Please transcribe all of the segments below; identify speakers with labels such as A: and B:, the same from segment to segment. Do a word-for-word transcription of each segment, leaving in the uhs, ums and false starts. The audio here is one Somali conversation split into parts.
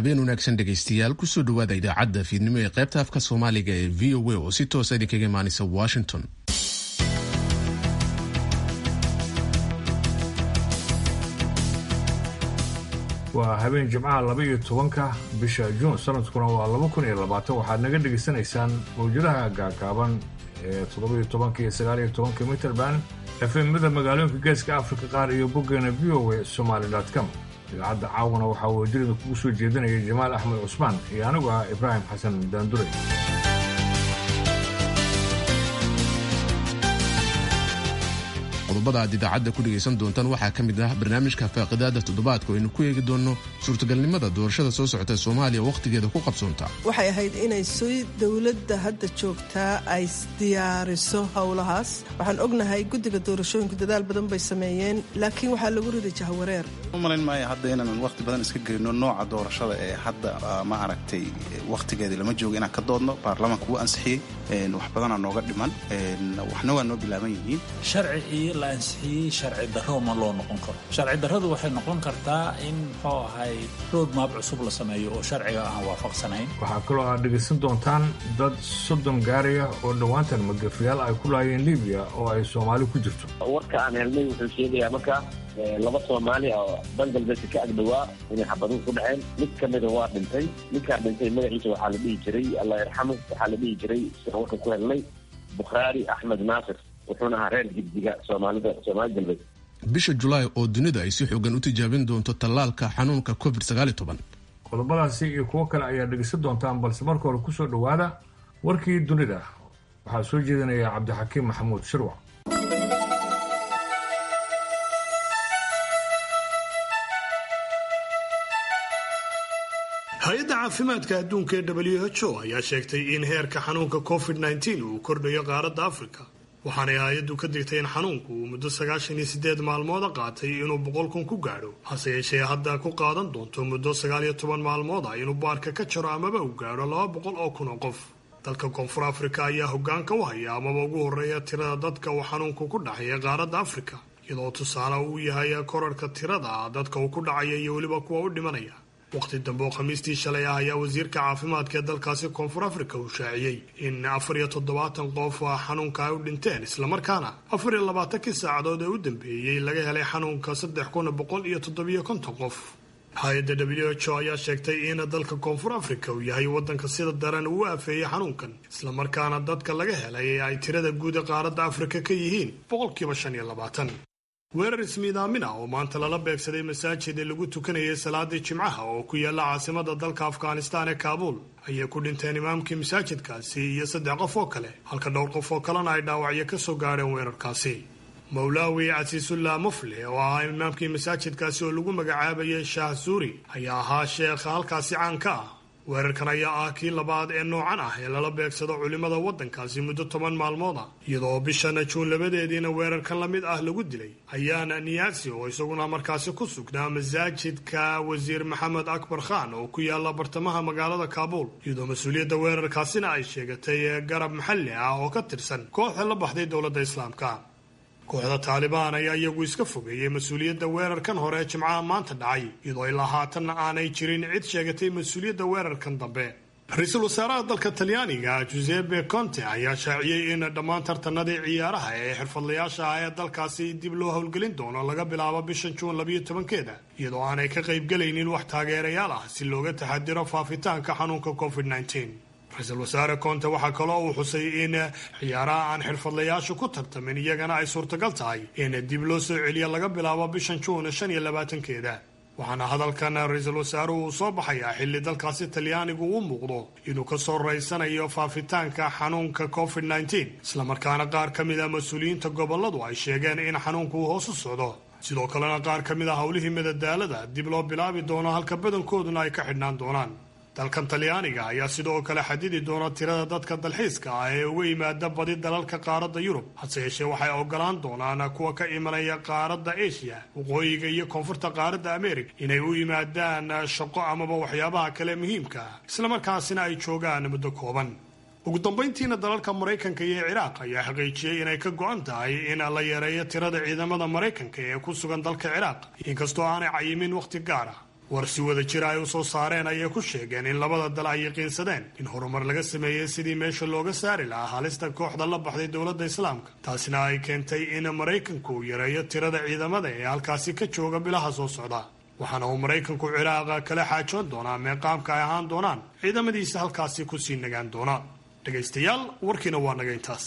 A: habeen wanaagsan dhegaystayaal kusoo dhawaada idaacadda fiidnimo ee qaybta afka soomaaliga ee v o a oo si toosa idinkaga imaanaysa washington.
B: waa habeen jimcaha laba iyo tobanka bisha juun sanadkuna waa laba kun iyo labaatan waxaad naga dhegaysanaysaan mawjadaha gaagaaban ee toddoba iyo tobanka iyo sagaal iyo tobanka mitrband efemada magaalooyinka geeska afrika qaar iyo boggeena v o a somaly dot com. idaacadda caawana waxaa wadirida kugu soo jeedinaya jamaal axmed cusmaan iyo anigu ah ibraahim xasan daanduray.
A: qodobada aad idaacadda ku dhegaysan doontaan waxaa ka mid ah barnaamijka faaqidaada toddobaadka oo aynu ku eegi doonno suurtagalnimada doorashada soo socota ee soomaaliya wakhtigeeda ku qabsoonta.
C: waxay ahayd inay sii dowladda hadda joogtaa ay diyaariso howlahaas. waxaan ognahay guddiga doorashooyinku dadaal badan bay sameeyeen, laakiin waxaa lagu riday jahwareer.
D: u malayn maayo hadda inaanan wakhti badan iska gelino nooca doorashada ee hadda ma aragtay wakhtigeedii lama joogo inaan ka doodno. baarlamaanka wuu ansixiyey, wax badanaa nooga dhiman, waxna waa noo bilaaban yihiin.
E: sharci la ansixiyey sharci darro ma loo noqon karo. sharci darradu waxay noqon kartaa in muxuu ahay road map cusub la sameeyo oo sharciga aan waafaqsanayn.
B: waxaa kaloo aad dhegaysan doontaan dad soddon gaaraya oo dhowaantan magafiyaal ay ku laayeen libiya oo ay soomaali ku jirto.
F: warka aan helnay wuxuu sheegayaa marka laba soomaali oo bangaldesh ka agdhawaa inay xabaduhu ku dhaceen. mid ka mida waa dhintay. midkaa dhintay magaciisa waxaa la dhihi jiray allah yarxamu waxaa la dhihi jiray sida warka ku helnay bukhaari axmed naasir, wuxuuna ahaa reer giddiga soomaalida soomaali galbeed.
A: bisha julaay oo dunida ay si xoogan u tijaabin doonto tallaalka xanuunka covid sagaal iyo toban.
B: qodobadaasi iyo kuwo kale ayaa dhegaysan doontaan, balse marka hore kusoo dhowaada warkii dunida. waxaa soo jeedinaya cabdixakiim maxamuud shirwac.
G: hay-adda caafimaadka adduunka ee w h o ayaa sheegtay in heerka xanuunka covid nneteen uu kordhayo qaaradda afrika, waxaanay hay-addu ka digtay in xanuunku uu muddo sagaashan iyo siddeed maalmooda qaatay inuu boqol kun ku gaadho, hase yeeshee hadda ku qaadan doonto muddo sagaal iyo toban maalmood ah inuu baarka ka jaro amaba uu gaadho laba boqol oo kun oo qof. dalka koonfur afrika ayaa hoggaanka u haya amaba ugu horreeya tirada dadka uu xanuunku ku dhacaya qaaradda afrika, iyadoo tusaale uu yahay korarhka tirada dadka uu ku dhacaya iyo weliba kuwa u dhimanaya. waqti dambe oo khamiistii shalay ah ayaa wasiirka caafimaadka ee dalkaasi koonfur afrika uu shaaciyey in afar iyo toddobaatan qof xanuunka ay u dhinteen, islamarkaana afar iyo labaatankii saacadood ee u dambeeyey laga helay xanuunka saddex kun boqol iyo toddobiyo konton qof. hay-adda w h o ayaa sheegtay in dalka koonfur afrika uu yahay waddanka sida daran uu aafeeyey xanuunkan, islamarkaana dadka laga helay ay tirada guud ee qaaradda afrika ka yihiin boqolkiiba shan iyo labaatan. weerar ismiidaamin ah oo maanta lala beegsaday masaajid ee lagu tukanayay salaadii jimcaha oo ku yaala caasimada dalka afghanistaan ee kaabuul ayay ku dhinteen imaamkii masaajidkaasi iyo saddex qof oo kale, halka dhowr qof oo kalena ay dhaawacyo ka soo gaadheen weerarkaasi. mawlaawi casiisullah mufle oo ahaa imaamkii masaajidkaasi oo lagu magacaabayay shaah suuri ayaa ahaa sheekha halkaasi caan ka ah. weerarkan ayaa ah kii labaad ee noocan ah ee lala beegsado culimmada waddankaasi muddo toban maalmood ah, iyadoo bishana juun labadeediina weerarkan la mid ah lagu dilay ayaana niyaasi oo isaguna markaasi ku sugnaa masaajidka wasiir maxamed akbar khan oo ku yaala bartamaha magaalada kaabuul, iyadoo mas-uuliyadda weerarkaasina ay sheegatay garab maxalli ah oo ka tirsan kooxda la baxday dowladda islaamka. kooxda taalibaan ayaa iyagu iska fogeeyey mas-uuliyadda weerarkan hore ee jimcaha maanta dhacay, iyadoo ilaa haatanna aanay jirin cid sheegatay mas-uuliyadda weerarkan dambe. ra-iisul wasaaraha dalka talyaaniga Giuseppe Conte ayaa shaaciyey in dhammaan tartanadii ciyaaraha ee xirfadlayaasha ah ee dalkaasi dib loo howlgelin doono laga bilaabo bishan juun labiyo tobankeeda, iyadoo aanay ka qaybgelaynin wax taageerayaal ah si looga taxadiro faafitaanka xanuunka covid nneteen. ra-iisul wasaare Conte waxaa kaloo uu xusay in ciyaaraha aan xirfadlayaashu ku tartamin iyagana ay suurtagal tahay in dib loo soo celiyo laga bilaabo bishan juun shan iyo labaatankeeda. waxaana hadalkan ra-iisul wasaaruhu uu soo baxayaa xilli dalkaasi talyaanigu uu muuqdo inuu ka soo raysanayo faafitaanka xanuunka covid nneteen, islamarkaana qaar ka mid a mas-uuliyiinta gobolladu ay sheegeen in xanuunku uu hoos u socdo. sidoo kalena qaar ka mid a howlihii madadaalada dib loo bilaabi doono, halka badankooduna ay ka xidhnaan doonaan. dalkan talyaaniga ayaa sidoo kale xadidi doona tirada dadka dalxiiska ah ee uga yimaada badi dalalka qaaradda yurub, hase yeeshee waxay ogolaan doonaan kuwa ka imanaya qaaradda asia, waqooyiga iyo koonfurta qaaradda america inay u yimaadaan shaqo amaba waxyaabaha kale muhiimka ah, islamarkaasina ay joogaan muddo kooban. ugu dambayntiina dalalka maraykanka iyo ciraaq ayaa xaqiijiyey inay ka go-an tahay in la yareeyo tirada ciidamada maraykanka ee ku sugan dalka ciraaq, inkastoo aanay cayimin wakhti gaar ah. war si wada jira ay u soo saareen ayay ku sheegeen in labada dal ay yaqiinsadeen in horumar laga sameeyey sidii meesha looga saari lahaa halista kooxda la baxday dowladda islaamka, taasina ay keentay in maraykanku uu yareeyo tirada ciidamada ee halkaasi ka jooga bilaha soo socda. waxaana uu maraykanku ciraaqa kala xaajoon doonaa meeqaamka ay ahaan doonaan ciidamadiisa halkaasi ku sii nagaan doonaan. dhegaystayaal, warkiina waa naga intaas.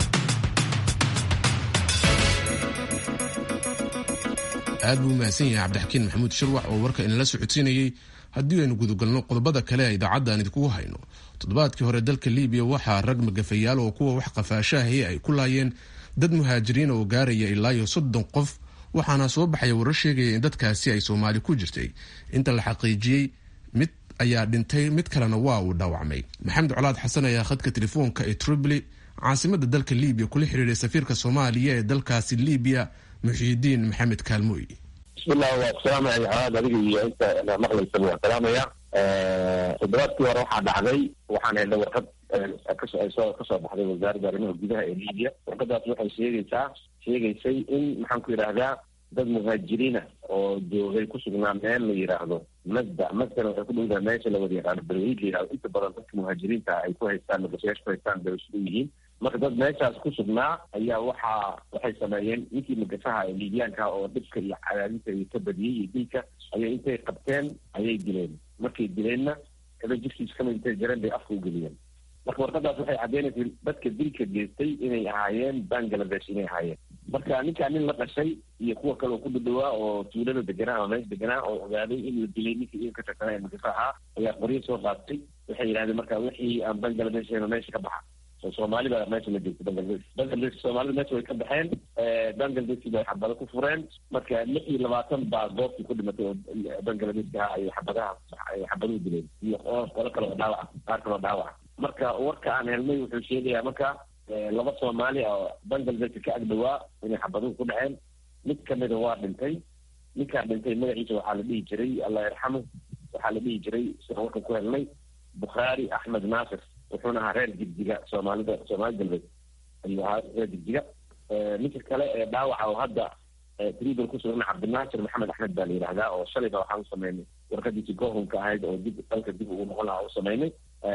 A: aad buu umahadsan yahay cabdixakiin maxamuud shirwax oo warka inala socodsiinayey. haddii aynu gudagalno qodobada kale ee idaacadda aan idinkugu hayno, toddobaadkii hore dalka liibiya waxaa rag magafayaal oo kuwa wax qafaashaahii ay ku laayeen dad muhaajiriin oo gaaraya ilaa iyo soddon qof, waxaana soo baxaya warar sheegaya in dadkaasi ay soomaali ku jirtay. inta la xaqiijiyey mid ayaa dhintay, mid kalena waa uu dhaawacmay. maxamed colaad xasan ayaa khadka telefoonka ee tripoli caasimada dalka liibiya kula xiriiray safiirka soomaaliya ee dalkaasi liibiya muxiidiin maxamed kaalmooy.
F: bismillah, waa ku salaamaya colaad, adiga iyo inta maqlaysaba waa salaamaya. toddobaadkii hore waxaa dhacday, waxaan helnay warqad kasoo kasoo baxday wasaaradda arrimaha gudaha ee liibiya. warqadaas waxay sheegaysaa sheegaysay in maxaan ku yidhaahdaa dad muhaajiriina oo joogay ku sugnaa meel la yidhaahdo masda masdana waxay ku dhowdaha meesha la wada yaqaano berweyid la yidhahdo. inta badan dadka muhaajiriinta ay ku haystaan nabasyaasha ku haystaan bay isugu yihiin. marka dad meeshaas ku sugnaa ayaa waxaa waxay sameeyeen ninkii magafaha ee liibiyaanka oo dhibka iyo cadaadinta iyo ka badiyey iyo dilka ayay intay qabteen ayay dileen. markay dileenna kada jirkiis kama intay jareen bay afka u geliyeen. marka warqadaas waxay caddeynaysa dadka dilka geystay inay ahaayeen bangladesh inay ahaayeen. marka ninkaa nin la dhashay iyo kuwa kale oo ku dhadhawaa oo tuulada deganaa ama meesha deganaa oo ogaaday in la dilay ninkii iyaga ka tirsanaa ee magafa ahaa ayaa qoryo soo qaatay. waxay yidhahdeen marka wixii aan bangladesh ahayna meesha ka baxa. so soomaali baa meesha la joogtay bangladesh bangladesh soomaalida meesha way ka baxeen. bangladesh bay xabado ku fureen. marka lix iyo labaatan baa goobtii ku dhimatay oo bangladeshka ay xabadaha ay xabaduhu dileen iyo qolo kale oo dhaawaca qaar kale oo dhaawaca. marka warka aan helnay wuxuu sheegayaa marka laba soomaali oo bangladesh ka agdhawaa inay xabaduhu ku dhaceen. mid kamida waa dhintay. ninkaa dhintay magaciisa waxaa la dhihi jiray allah yarxamu waxaa la dhihi jiray sidaan warkan ku helnay bukhaari axmed naasir, wuxuuna ahaa reer jigjiga soomaalida soomaali galbeed ayuu ahaa reer jigjiga. ninka kale ee dhaawaca oo hadda tribal ku sugan cabdinaasir maxamed axmed baa la yidhahdaa oo shalayba waxaan u sameynay warqadiisii gohunka ahayd oo dib dalka dib ugu noqon lahaa u sameynay.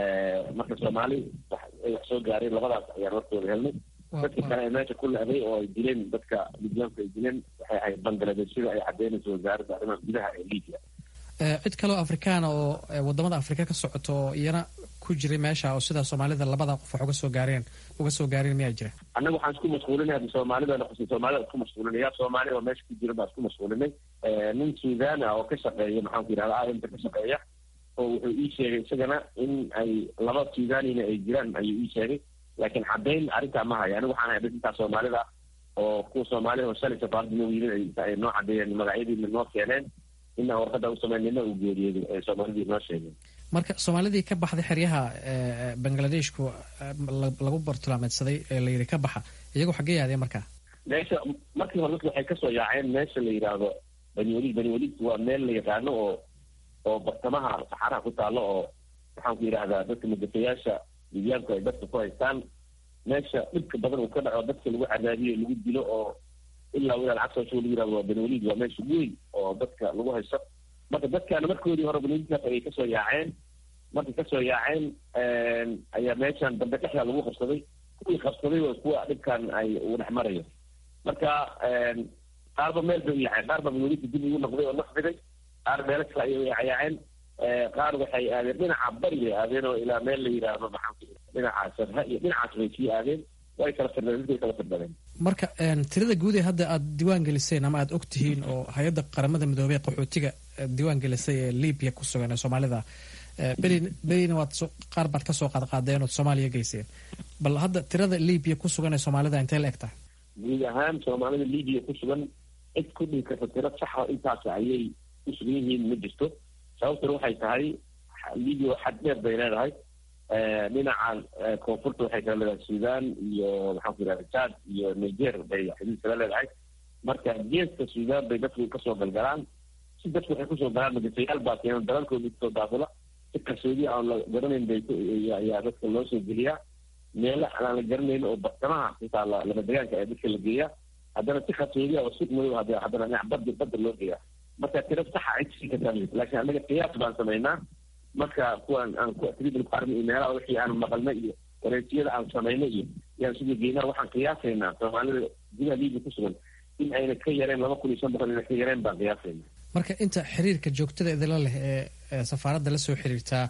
F: marka soomaali ay wax soo gaareen labadaas ayaan warkooda helnay. dadka kale ee meesha ku le-day oo ay dileen dadka liibyaanku ay dileen waxay ahayd bangladeshida ay caddeynayso wasaaradda arrimaha gudaha ee liibiya.
H: cid kaleo afrikaana oo wadamada afrika ka socoto iyana ku jiray meesha oo sidaa soomaalida labada qof wax uga soo gaareen uga soo gaareen miyaa jira?
F: annaga waxaan isku mashquulinay hadda soomaalidana qusay soomaalida isku mashquulinay yaa soomaali oo meesha ku jira baa isku mashquulinay. nin suudaan ah oo ka shaqeeya maxaan ku yidhahda arinta ka shaqeeya oo wuxuu ii sheegay isagana in ay laba suudaanina ay jiraan ayuu ii sheegay, laakiin caddayn arrintaa ma haya. aniga waxaan hay intaa soomaalida oo kuwa soomaalida oo shalay safaarada noo yimid ay noo caddeeyeen magacyadiina noo keeneen inaa warqada u sameynina uu geeriyooday ee soomaalidii noo sheegeen.
H: marka soomaalidii ka baxday xeryaha bangladeshku lagu bartilmaameedsaday ee la yidhi ka baxa iyagoo xaggee yaadeen markaa?
F: meesha markii hore dadka waxay kasoo yaaceen meesha la yidhaahdo bani waliid. bani waliid waa meel la yaqaano oo oo bartamaha saxaraha ku taalo oo maxaan ku yidhahdaa dadka magafayaasha liibyaanku ay dadka ku haystaan. meesha dhibka badan uu ka dhaco dadka lagu cadaadiyo lagu dilo oo ilaa wilaal cagsoosho lagu yihahdo waa bani waliid. waa meesha weyn oo dadka lagu haysto. marka dadkaana markoodii hore bani waliidkaas ayay kasoo yaaceen. markay kasoo yaaceen ayaa meeshan dambe dhexdaa lagu qabsaday. kuwii qabsaday waa kuwa dhibkan ay uu dhex marayo. marka qaarba meel bay u yaaceen. qaarba bani waliidka dib ugu noqday oo nafbiday. qaar meelo kale ayay yaaceen. qaar waxay aadeen dhinaca bari bay aadeen oo ilaa meel la yidhaahdo maxaan ku dhinaca sarha iyo dhinacaas bay sii aadeen. way kala firdhadeen way kala firdhadeen.
H: marka tirada guud ee hadda aada diiwaan geliseen ama aada og tihiin oo hay-adda qaramada midoobey qaxootiga diiwaan gelisay ee libiya ku sugan ee soomaalida beri berina waad qaar baad kasoo qaadqaadeen ood soomaaliya geyseen. bal hadda tirada libiya ku sugan ee soomaalida intee la eg tahay?
F: guud ahaan soomaalida libiya ku sugan cid ku dhihi karta tiro saxa intaas ayay ku sugan yihiin ma jirto. sababtuna waxay tahay libiya xad dheer bay leedahay. dhinaca koonfurta waxay kala leedahay sudan iyo maxaan ku yidhahda jad iyo niger bay xuduud kala leedahay. marka geeska sudan bay dadku kasoo galgalaan. si dadku waxay kusoo galaan magafayaal baa keenan dalalkooda kasoo daafula. si qarsoodi aan la garanayn bay ayaa dadka loo soo geliyaa. meelo aan la garanayn oo bartamaha xitaa lama degaanka ee dadka la geeyaa. haddana si qarsoodi ah oo si madow haddana dhinac badda badda loo geeyaa. marka tiro saxa cid sii kartaa laakiin annaga qiyaas baan samaynaa marka kuwan aan ku tribal farm iyo meelaha wixii aan maqalnay iyo wareejiyada aan samaynay iyo yaan sugu geynaa waxaan qiyaasaynaa soomaalida gudaha liibiya ku sugan in ayna ka yareen laba kun iyo shan boqol ina ka yareen baan qiyaasaynaa
H: marka inta xiriirka joogtada idila leh ee safaaradda la soo xiriirtaa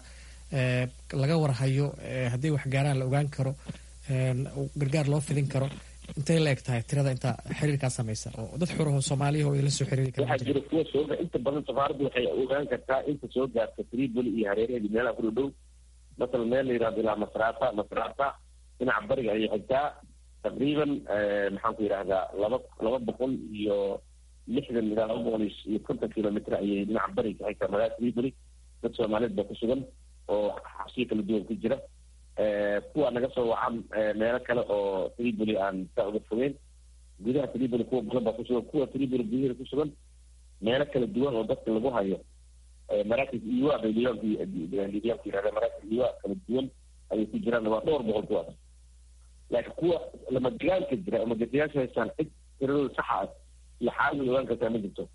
H: laga warhayo haddii wax gaaraan la ogaan karo gargaar loo fidin karo intay la eg tahay tirada inta xiriirkaa samaysa oo dad xuraho soomaaliya oo idila soo xiriiri kara
F: waxaa jira kuwa sooga inta badan safaaraddu waxay ogaan kartaa inta soo gaarta tripoli iyo hareeraheedi meelaha ku dhow masalan meel la yidhahdo ilaa masrata masrata dhinaca bariga ayay xigtaa taqriiban maxaan ku yidhahdaa laba laba boqol iyo lixdan ilaa laba boqol iyo konton kilomitr ayay dhinaca bariga ka xigtaa magaalada tripoli dad soomaaliyeed baa ku sugan oo xabsiyo kala duwan ku jira kuwa naga soo wacan meelo kale oo tripoli aan saa uga fogeyn gudaha tripoli kuwa badan baa kusugan kuwa tripoli gudaheeda ku sugan meelo kala duwan oo dadka lagu hayo maraakis iwa bay libiyaanku yidhahda maraakis iwa kala duwan ayay ku jiraan waa dhowr boqol kuwaas laakiin kuwa lamagayaanka jira oo magatayaasha haystaan cid tiradooda saxa ah iyo xaalada ogaan kartaa ma jirto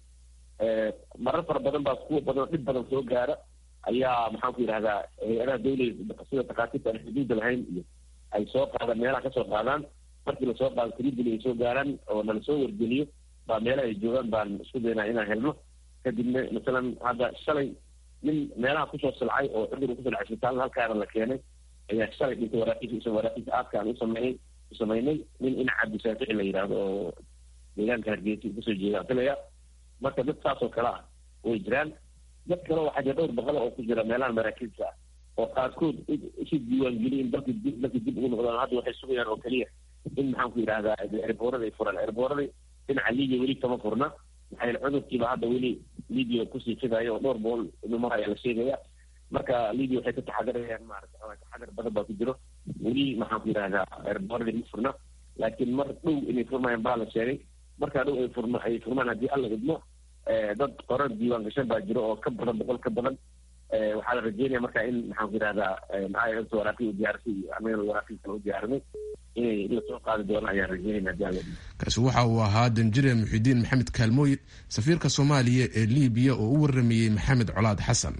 F: marar fara badan baa kuwa badan oo dhib badan soo gaara ayaa maxaan ku yidhahdaa hay-adaha dawlada sida takhaatiirta aan xuduudda lahayn iyo ay soo qaadaan meelaha kasoo qaadaan markii lasoo qaado tripoli ay soo gaaraan oo nala soo wargeliyo baa meelaha ay joogaan baan isku daynaa inaan helno kadibna masalan hadda shalay nin meelaha kusoo silcay oo cudur ku silcay isbitaalna halkaana la keenay ayaa shalay dhintay waraaqiisa waraaqiisa aadka aan usameynay usamaynay nin ina cabdisaafici la yidhaahdo oo deegaanka hargeysa kasoo jeeda filaya marka dad saas oo kale ah way jiraan dad kale waxaa jira dhowr boqol oo ku jira meelaha maraakiibta ah oo qaarkood isu diiwaangeliya in dalka dib dalka dib ugu noqdaan hadda waxay sugayaan oo keliya in maxaan ku yidhahdaa erboorada ay furaan erboorada dhinaca libiya weli kama furna maxaa cudurkiiba hadda weli libiya kusii fidayo oo dhowr boqol numar ayaa la sheegaya marka libiya waxay ka taxadarayaan maarata taxadar badan baa ku jiro weli maxaan ku yidhahdaa erboorada ma furna laakiin mar dhow inay furmayaan baa la sheegay markaa dhow ay furma ay furmaan haddii alla idmo dad qorar diiwaan gashan baa jiro oo ka badan boqol ka badan waxaa la rajeynaya marka in maxaan ku yidhahdaa i waraaqii u diyaarisay iyo anagana waraaqii kale u diyaarinay inay la soo qaadi doona ayaan rajeynayna haddii alla idmo
A: kaasi waxa uu ahaa danjire muxidiin maxamed kaalmooy safiirka soomaaliya ee libiya oo u waramayey maxamed colaad xasan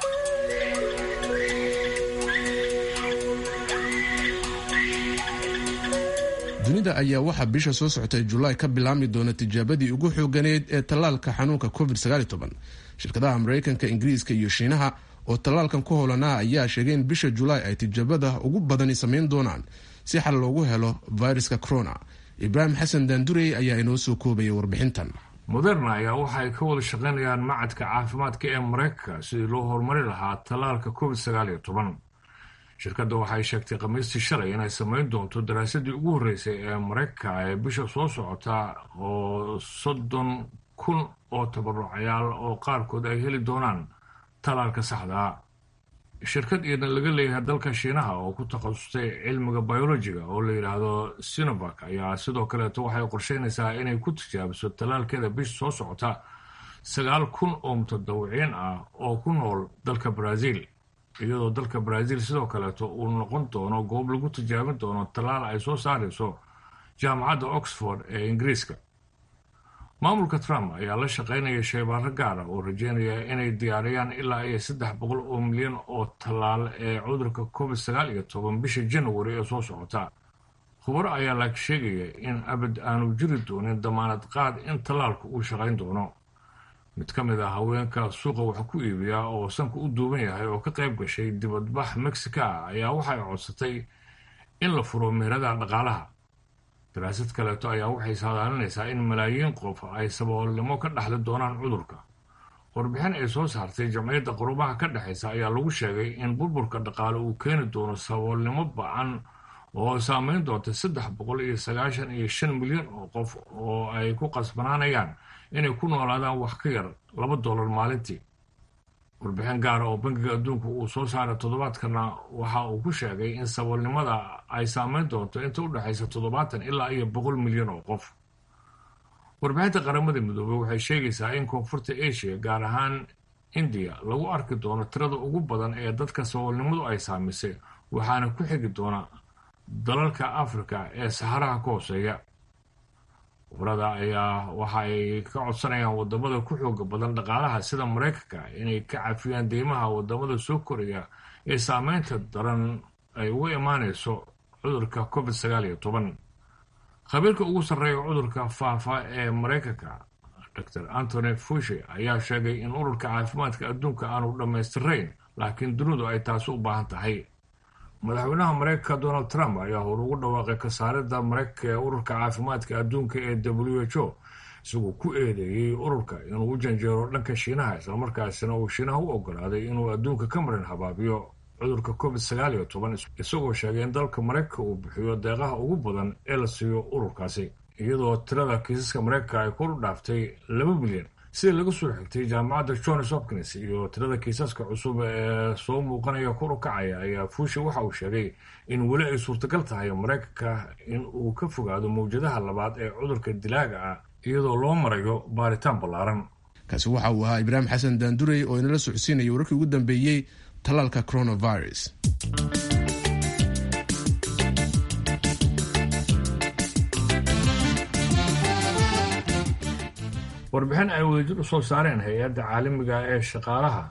A: dunida ayaa waxaa bisha soo socotay julaay ka bilaabmi doona tijaabadii ugu xooganeed ee tallaalka xanuunka covid sagaal iyo toban shirkadaha maraykanka ingiriiska iyo shiinaha oo tallaalkan ku howlanaa ayaa sheegay in bisha julaay ay tijaabada ugu badani samayn doonaan si xal loogu helo viruska corona ibraahim xasan daandurey ayaa inoo soo koobaya warbixintan
B: moderna ayaa waxa ay ka wada shaqaynayaan macadka caafimaadka ee maraykanka sidii loo horumari lahaa tallaalka covid sagaal iyo toban shirkadda waxay sheegtay khamiistii shalay inay samayn doonto daraasadii ugu horreysay ee maraykanka ee bisha soo socota oo soddon kun oo tabarucayaal oo qaarkood ay heli doonaan tallaalka saxdaa shirkad iyadna laga leeyahay dalka shiinaha oo ku takhasustay cilmiga biolojiga oo la yidhaahdo sinovac ayaa sidoo kaleeto waxay qorsheynaysaa inay ku tijaabiso tallaalkeeda bisha soo socota sagaal kun oo mutadawiciin ah oo ku nool dalka brazil iyadoo dalka brazil sidoo kaleeto uu noqon doono goob lagu tijaabin doono tallaal ay soo saarayso jaamacadda oxford ee ingiriiska maamulka trump ayaa la shaqaynaya shaybaaro gaara oo rajeynaya inay diyaariyaan ilaa iyo saddex boqol oo milyan oo tallaal ee cudurka covid sagaal iyo toban bisha january ee soo socota khubaro ayaa laga sheegaya in abad aanu jiri doonin damaanad qaad in tallaalku uu shaqayn doono mid ka mid ah haweenka suuqa wax ku iibiya oo sanka u duuban yahay oo ka qayb gashay dibadbax mexica ah ayaa waxay codsatay in la furo meherada dhaqaalaha daraasad kaleeto ayaa waxay saadaalinaysaa in malaayiin qof ay saboolnimo ka dhaxli doonaan cudurka warbixin ay soo saartay jamciyadda qurubaha ka dhexaysa ayaa lagu sheegay in burburka dhaqaale uu keeni doono saboolnimo ba-an oo saameyn doonta saddex boqol iyo sagaashan iyo shan milyan oo qof oo ay ku qasbanaanayaan inay ku noolaadaan wax ka yar laba dollar maalintii warbixin gaara oo bangiga adduunku uu soo saaray toddobaadkana waxa uu ku sheegay in saboolnimada ay saameyn doonto inta u dhexaysa toddobaatan ilaa iyo boqol milyan oo qof warbixinta qaramada midoobey waxay sheegaysaa in koonfurta asia gaar ahaan indiya lagu arki doono tirada ugu badan ee dadka saboolnimadu ay saamisay waxaana ku xigi doona dalalka afrika ee saharaha ka hooseeya khubarada ayaa waxa ay ka codsanayaan wadamada ku xooga badan dhaqaalaha sida maraykanka inay ka cafiyaan deymaha wadamada soo koraya ee saameynta daran ay uga imaanayso cudurka covid sagaal iyo toban. khabiirka ugu sarreeya cudurka faafa ee maraykanka doctor Anthony Fauci ayaa sheegay in ururka caafimaadka adduunka aanu dhammaystirayn laakiin dunidu ay taasi u baahan tahay. madaxweynaha maraykanka Donald Trump ayaa hor ugu dhawaaqay kasaaridda maraykanka ee ururka caafimaadka adduunka ee W H O isagoo ku eedeeyey ururka inuu u janjeero dhanka Shiinaha islamarkaasina uu Shiinaha u ogolaaday inuu adduunka ka marin habaabiyo cudurka covid sagaal iyo toban isagoo sheegay in dalka maraykanka uu bixiyo deeqaha ugu badan ee la siiyo ururkaasi iyadoo tirada kiisaska maraykanka ay kor u dhaaftay laba bilyan sida laga soo xigtay jaamacadda Johns Hopkins. iyo tirada kiisaska cusub ee soo muuqanaya kor u kacaya ayaa Fauci waxa uu sheegay in weli ay suurtagal tahay maraykanka in uu ka fogaado mawjadaha labaad ee cudurka dilaaga ah iyadoo loo marayo baaritaan ballaaran.
A: kaasi waxa uu ahaa Ibraahim Xasan Daandurey oo inala socodsiinaya wararkii ugu dambeeyey talaalka coronavirus.
B: warbixin ay wadajir u soo saareen hay-adda caalamiga ee shaqaalaha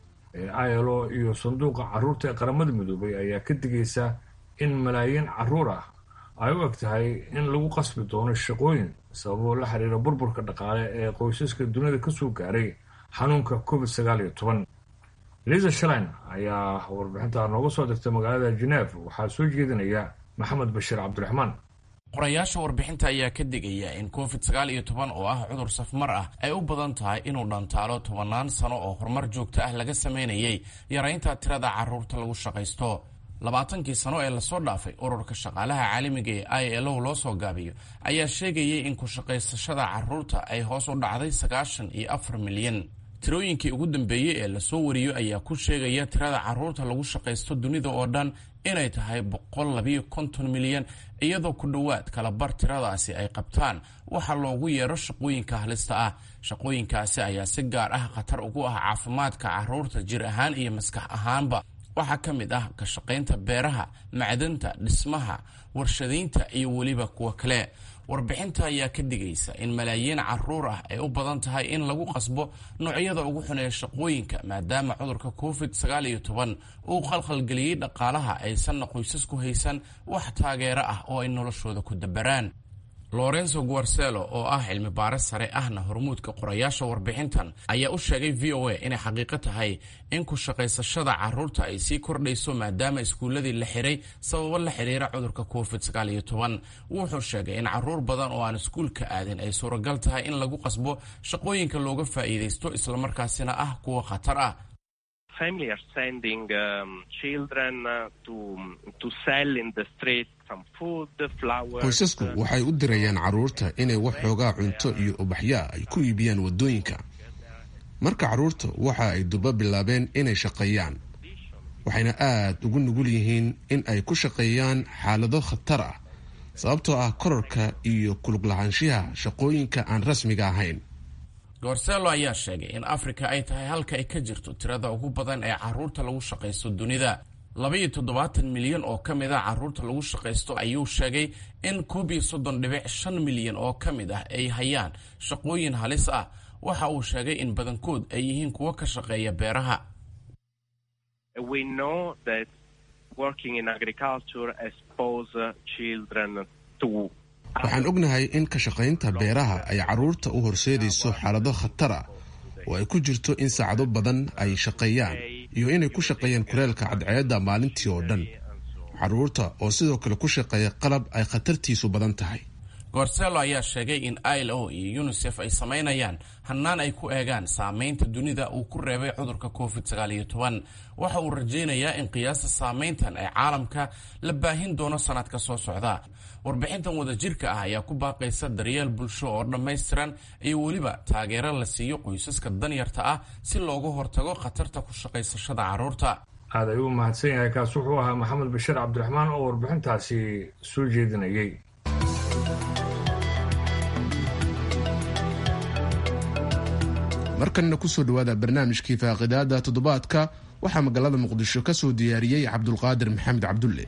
B: ee I L O iyo sanduuqa carruurta ee qaramada midoobay ayaa ka digaysa in malaayiin carruur ah ay u eg tahay in lagu qasbi doono shaqooyin sababoo la xiriira burburka dhaqaale ee qoysaska dunida ka soo gaaray xanuunka covid sagaal iyo toban. Lisa Schlein ayaa warbixinta nooga soo dirtay magaalada Geneva. waxaa soo jeedinaya Maxamed Bashiir Cabdiraxmaan.
I: qorayaasha warbixinta ayaa ka digaya in covid sagaal iyo toban oo ah cudur safmar ah ay u badan tahay inuu dhantaalo tobannaan sano oo horumar joogto ah laga sameynayay yaraynta tirada carruurta lagu shaqaysto. labaatankii sano ee lasoo dhaafay ururka shaqaalaha caalamiga ee I L O loo soo gaabiyo ayaa sheegayay in ku shaqaysashada carruurta ay hoos u dhacday sagaashan iyo afar milyan. tirooyinkii ugu dambeeyey ee lasoo wariyo ayaa ku sheegaya tirada carruurta lagu shaqaysto dunida oo dhan inay tahay boqol labiyo konton milyan iyadoo ku dhowaad kala bar tiradaasi ay qabtaan waxa loogu yeero shaqooyinka halista ah. shaqooyinkaasi ayaa si gaar ah khatar ugu ah caafimaadka carruurta jir ahaan iyo maskax ahaanba. waxaa ka mid ah ka shaqaynta beeraha, macdanta, dhismaha, warshadaynta iyo weliba kuwa kale. warbixinta ayaa ka digaysa in malaayiin carruur ah ay u badan tahay in lagu qasbo noocyada ugu xuneeya shaqooyinka maadaama cudurka covid sagaal iyo toban uu khalkhalgeliyey dhaqaalaha aysanna qoysasku haysan wax taageero ah oo ay noloshooda ku dabaraan. Lorenzo Guarcello oo ah cilmi baaris sare ahna hormuudka qorayaasha warbixintan ayaa u sheegay V O A inay xaqiiqo tahay in ku shaqaysashada carruurta ay sii kordhayso maadaama iskuuladii la xiray sababo la xiriira cudurka covid sagaal iyo toban. wuxuu sheegay in carruur badan oo aan iskuulka aadin ay suuragal tahay in lagu qasbo shaqooyinka looga faa'iidaysto islamarkaasina ah kuwa khatar ah.
J: Family are sending um, children uh, to to sell in the street some food, flowers.
A: qoysasku waxay u dirayaan carruurta inay wax xoogaa cunto iyo ubaxyo ay ku iibiyaan wadooyinka. marka carruurta waxa ay durba bilaabeen inay shaqeeyaan waxayna aad ugu nugul yihiin in ay ku shaqeeyaan xaalado khatar ah sababtoo ah kororka iyo kulug lahaanshiyaha shaqooyinka aan rasmiga ahayn.
I: Guarcello ayaa sheegay in Afrika ay tahay halka ay ka jirto tirada ugu badan ee carruurta lagu shaqaysto dunida. laba iyo toddobaatan milyan oo ka mid ah carruurta lagu shaqaysto ayuu sheegay in koob iyo soddon dhibic shan milyan oo ka mid ah ay hayaan shaqooyin halis ah. waxa uu sheegay in badankood ay yihiin kuwa ka shaqeeya beeraha.
J: We know that working in agriculture exposes children to
A: waxaan ognahay in ka shaqaynta beeraha ay carruurta u horseedayso xaalado khatar ah oo ay ku jirto in saacado badan ay shaqeeyaan iyo inay ku shaqeeyaan kuleelka cadceedda maalintii oo dhan. carruurta oo sidoo kale ku shaqeeya qalab ay khatartiisu badan tahay.
I: Guarcello ayaa sheegay in I L O iyo UNICEF ay samaynayaan hannaan ay ku eegaan saamaynta dunida uu ku reebay cudurka covid sagaal iyo toban. waxa uu rajaynayaa in qiyaasta saamayntan ay caalamka la baahin doono sanadka soo socda. warbixintan wadajirka ah ayaa ku baaqaysa daryeel bulsho oo dhammaystiran iyo weliba taageero la siiyo qoysaska danyarta ah si looga hortago khatarta ku shaqaysashada carruurta.
B: aad ayuu mahadsan yahay. kaas wuxuu ahaa Maxamed Bashiir Cabdiraxmaan oo warbixintaasi soo jeedinayay.
A: markanna ku soo dhawaada barnaamijkii faaqidaada toddobaadka waxaa magaalada muqdisho ka soo diyaariyey cabdulqaadir maxamed cabdulle.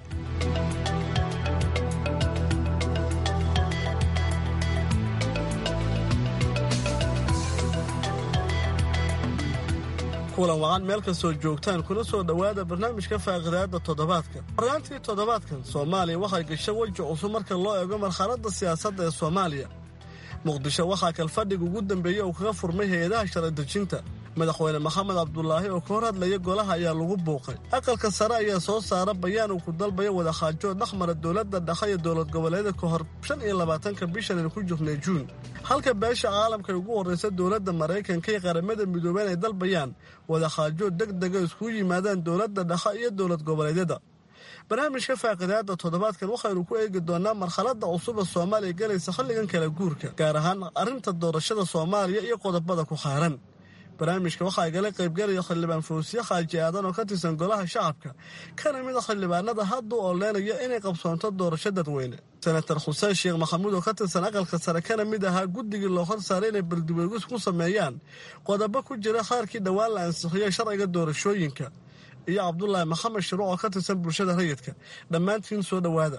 K: kulan wacan meel kastoo joogtaan kuna soo dhowaada barnaamijka faaqidaada toddobaadka. horyaantii toddobaadkan soomaaliya waxay gashay weji cusub marka loo eego marxaladda siyaasadda ee soomaaliya. muqdisho waxaa kalfadhiga ugu dambeeyey uu kaga furmay hay-adaha sharci dejinta. madaxweyne maxamed cabdulaahi oo ka hor hadlaya golaha ayaa lagu buuqay. aqalka sare ayaa soo saara bayaan uu ku dalbayo wadahaajood dhexmara dowladda dhexe iyo dowlad goboleeda ka hor shan iyo labaatanka bishan aynu ku jirnay juun. halka beesha caalamka ay ugu horraysa dowladda maraykanka iyo qaramada midoobeen ay dalbayaan wadahaajood deg dega iskugu yimaadaan dowladda dhexe iyo dowlad goboleedyada. barnaamijka faaqidaada toddobaadkan waxaynu ku eegi doonaa marxaladda cusub ee soomaaliya galaysa xilligan kala guurka, gaar ahaan arrinta doorashada soomaaliya iyo qodobada ku khaaran. barnaamijka waxaa igala qaybgalaya xildhibaan fawsiye xaaji aadan oo ka tirsan golaha shacabka, kana mid a xildhibaanada hadda u oleenaya inay qabsoonto doorasho dadweyne. senator xuseen sheekh maxamuud oo ka tirsan aqalka sare kana mid ahaa guddigii loo hor saaray inay bardiweegis ku sameeyaan qodobo ku jira qaarkii dhowaan la ansixiyey sharciga doorashooyinka, iyo cabdulaahi maxamed shiruuc oo ka tirsan bulshada rayidka. dhammaantiin soo dhowaada.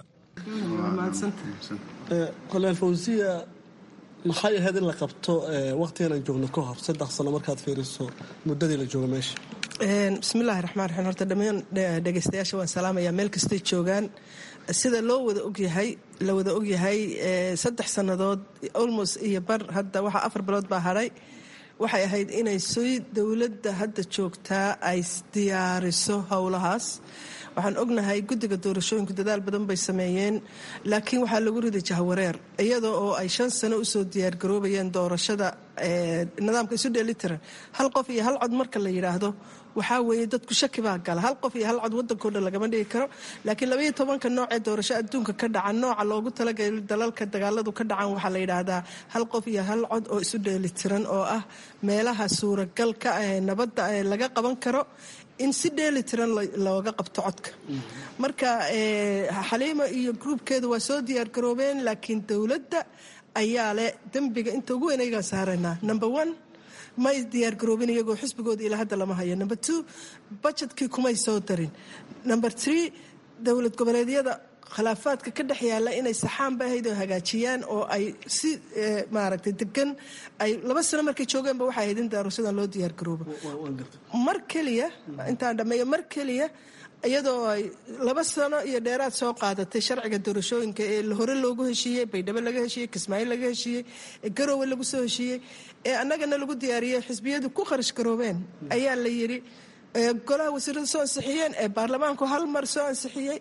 K: xildhibaan fawsiye, maxay ahayd in la qabto waqtigan aan joogno ka hor saddex sano markaad fiiriso muddadii la joogo meesha?
C: bismillahi raxmaan raxiim. horta dhammaan dhegaystayaasha waan salaamayaa meel kastay joogaan. sida loo wada ogyahay la wada ogyahay saddex sannadood almost iyo bar, hadda waxaa afar bilood baa hadhay. waxay ahayd inay sii dowladda hadda joogtaa ay diyaariso howlahaas. waxaan ognahay guddiga doorashooyinku dadaal badan bay sameeyeen, laakiin waxaa lagu riday jahwareer iyadoo oo ay shan sano usoo diyaargaroobayeen doorashada nidaamka isu dheelitiran. hal qof iyo hal cod marka la yidhaahdo waxaa weeye dadku shaki baa gala. hal qof iyo hal cod waddankao dhan lagama dhigi karo, laakiin labaiyo tobanka noocee doorasho adduunka ka dhacan nooca loogu talagalay dalalka dagaaladu ka dhacan waxaa la yidhaahdaa hal qof iyo hal cod oo isu dheelitiran, oo ah meelaha suuragalka ee nabadda laga qaban karo in si dheeli tiran looga qabto codka. marka xaliimo iyo gruubkeedu waa soo diyaargaroobeen, laakiin dowladda ayaa leh dembiga inta ugu weyn ayagaan saaraynaa. number one, may diyaargaroobin iyagoo xisbigooda ilaa hadda lama hayo. number two, budgetkii kumay soo darin. number three, dowlad goboleedyada khilaafaadka ka dhex yaalla inay saxaan ba ahayd oo hagaajiyaan oo ay si maaragtay degan ay laba sano markay joogeenba waxay ahayd in doorashadan loo diyaargaroobo. mar keliya intaan dhammeeyo mar keliya iyadoo ay laba sano iyo dheeraad soo qaadatay sharciga doorashooyinka ee hore loogu heshiiyey, baydhabo laga heshiiyey, kismaayo laga heshiiyey, garoowe lagu soo heshiiyey, ee annagana lagu diyaariyey, xisbiyadu ku kharash garoobeen, ayaa la yidhi golaha wasiirada soo ansixiyeen, ee baarlamaanku hal mar soo ansixiyey,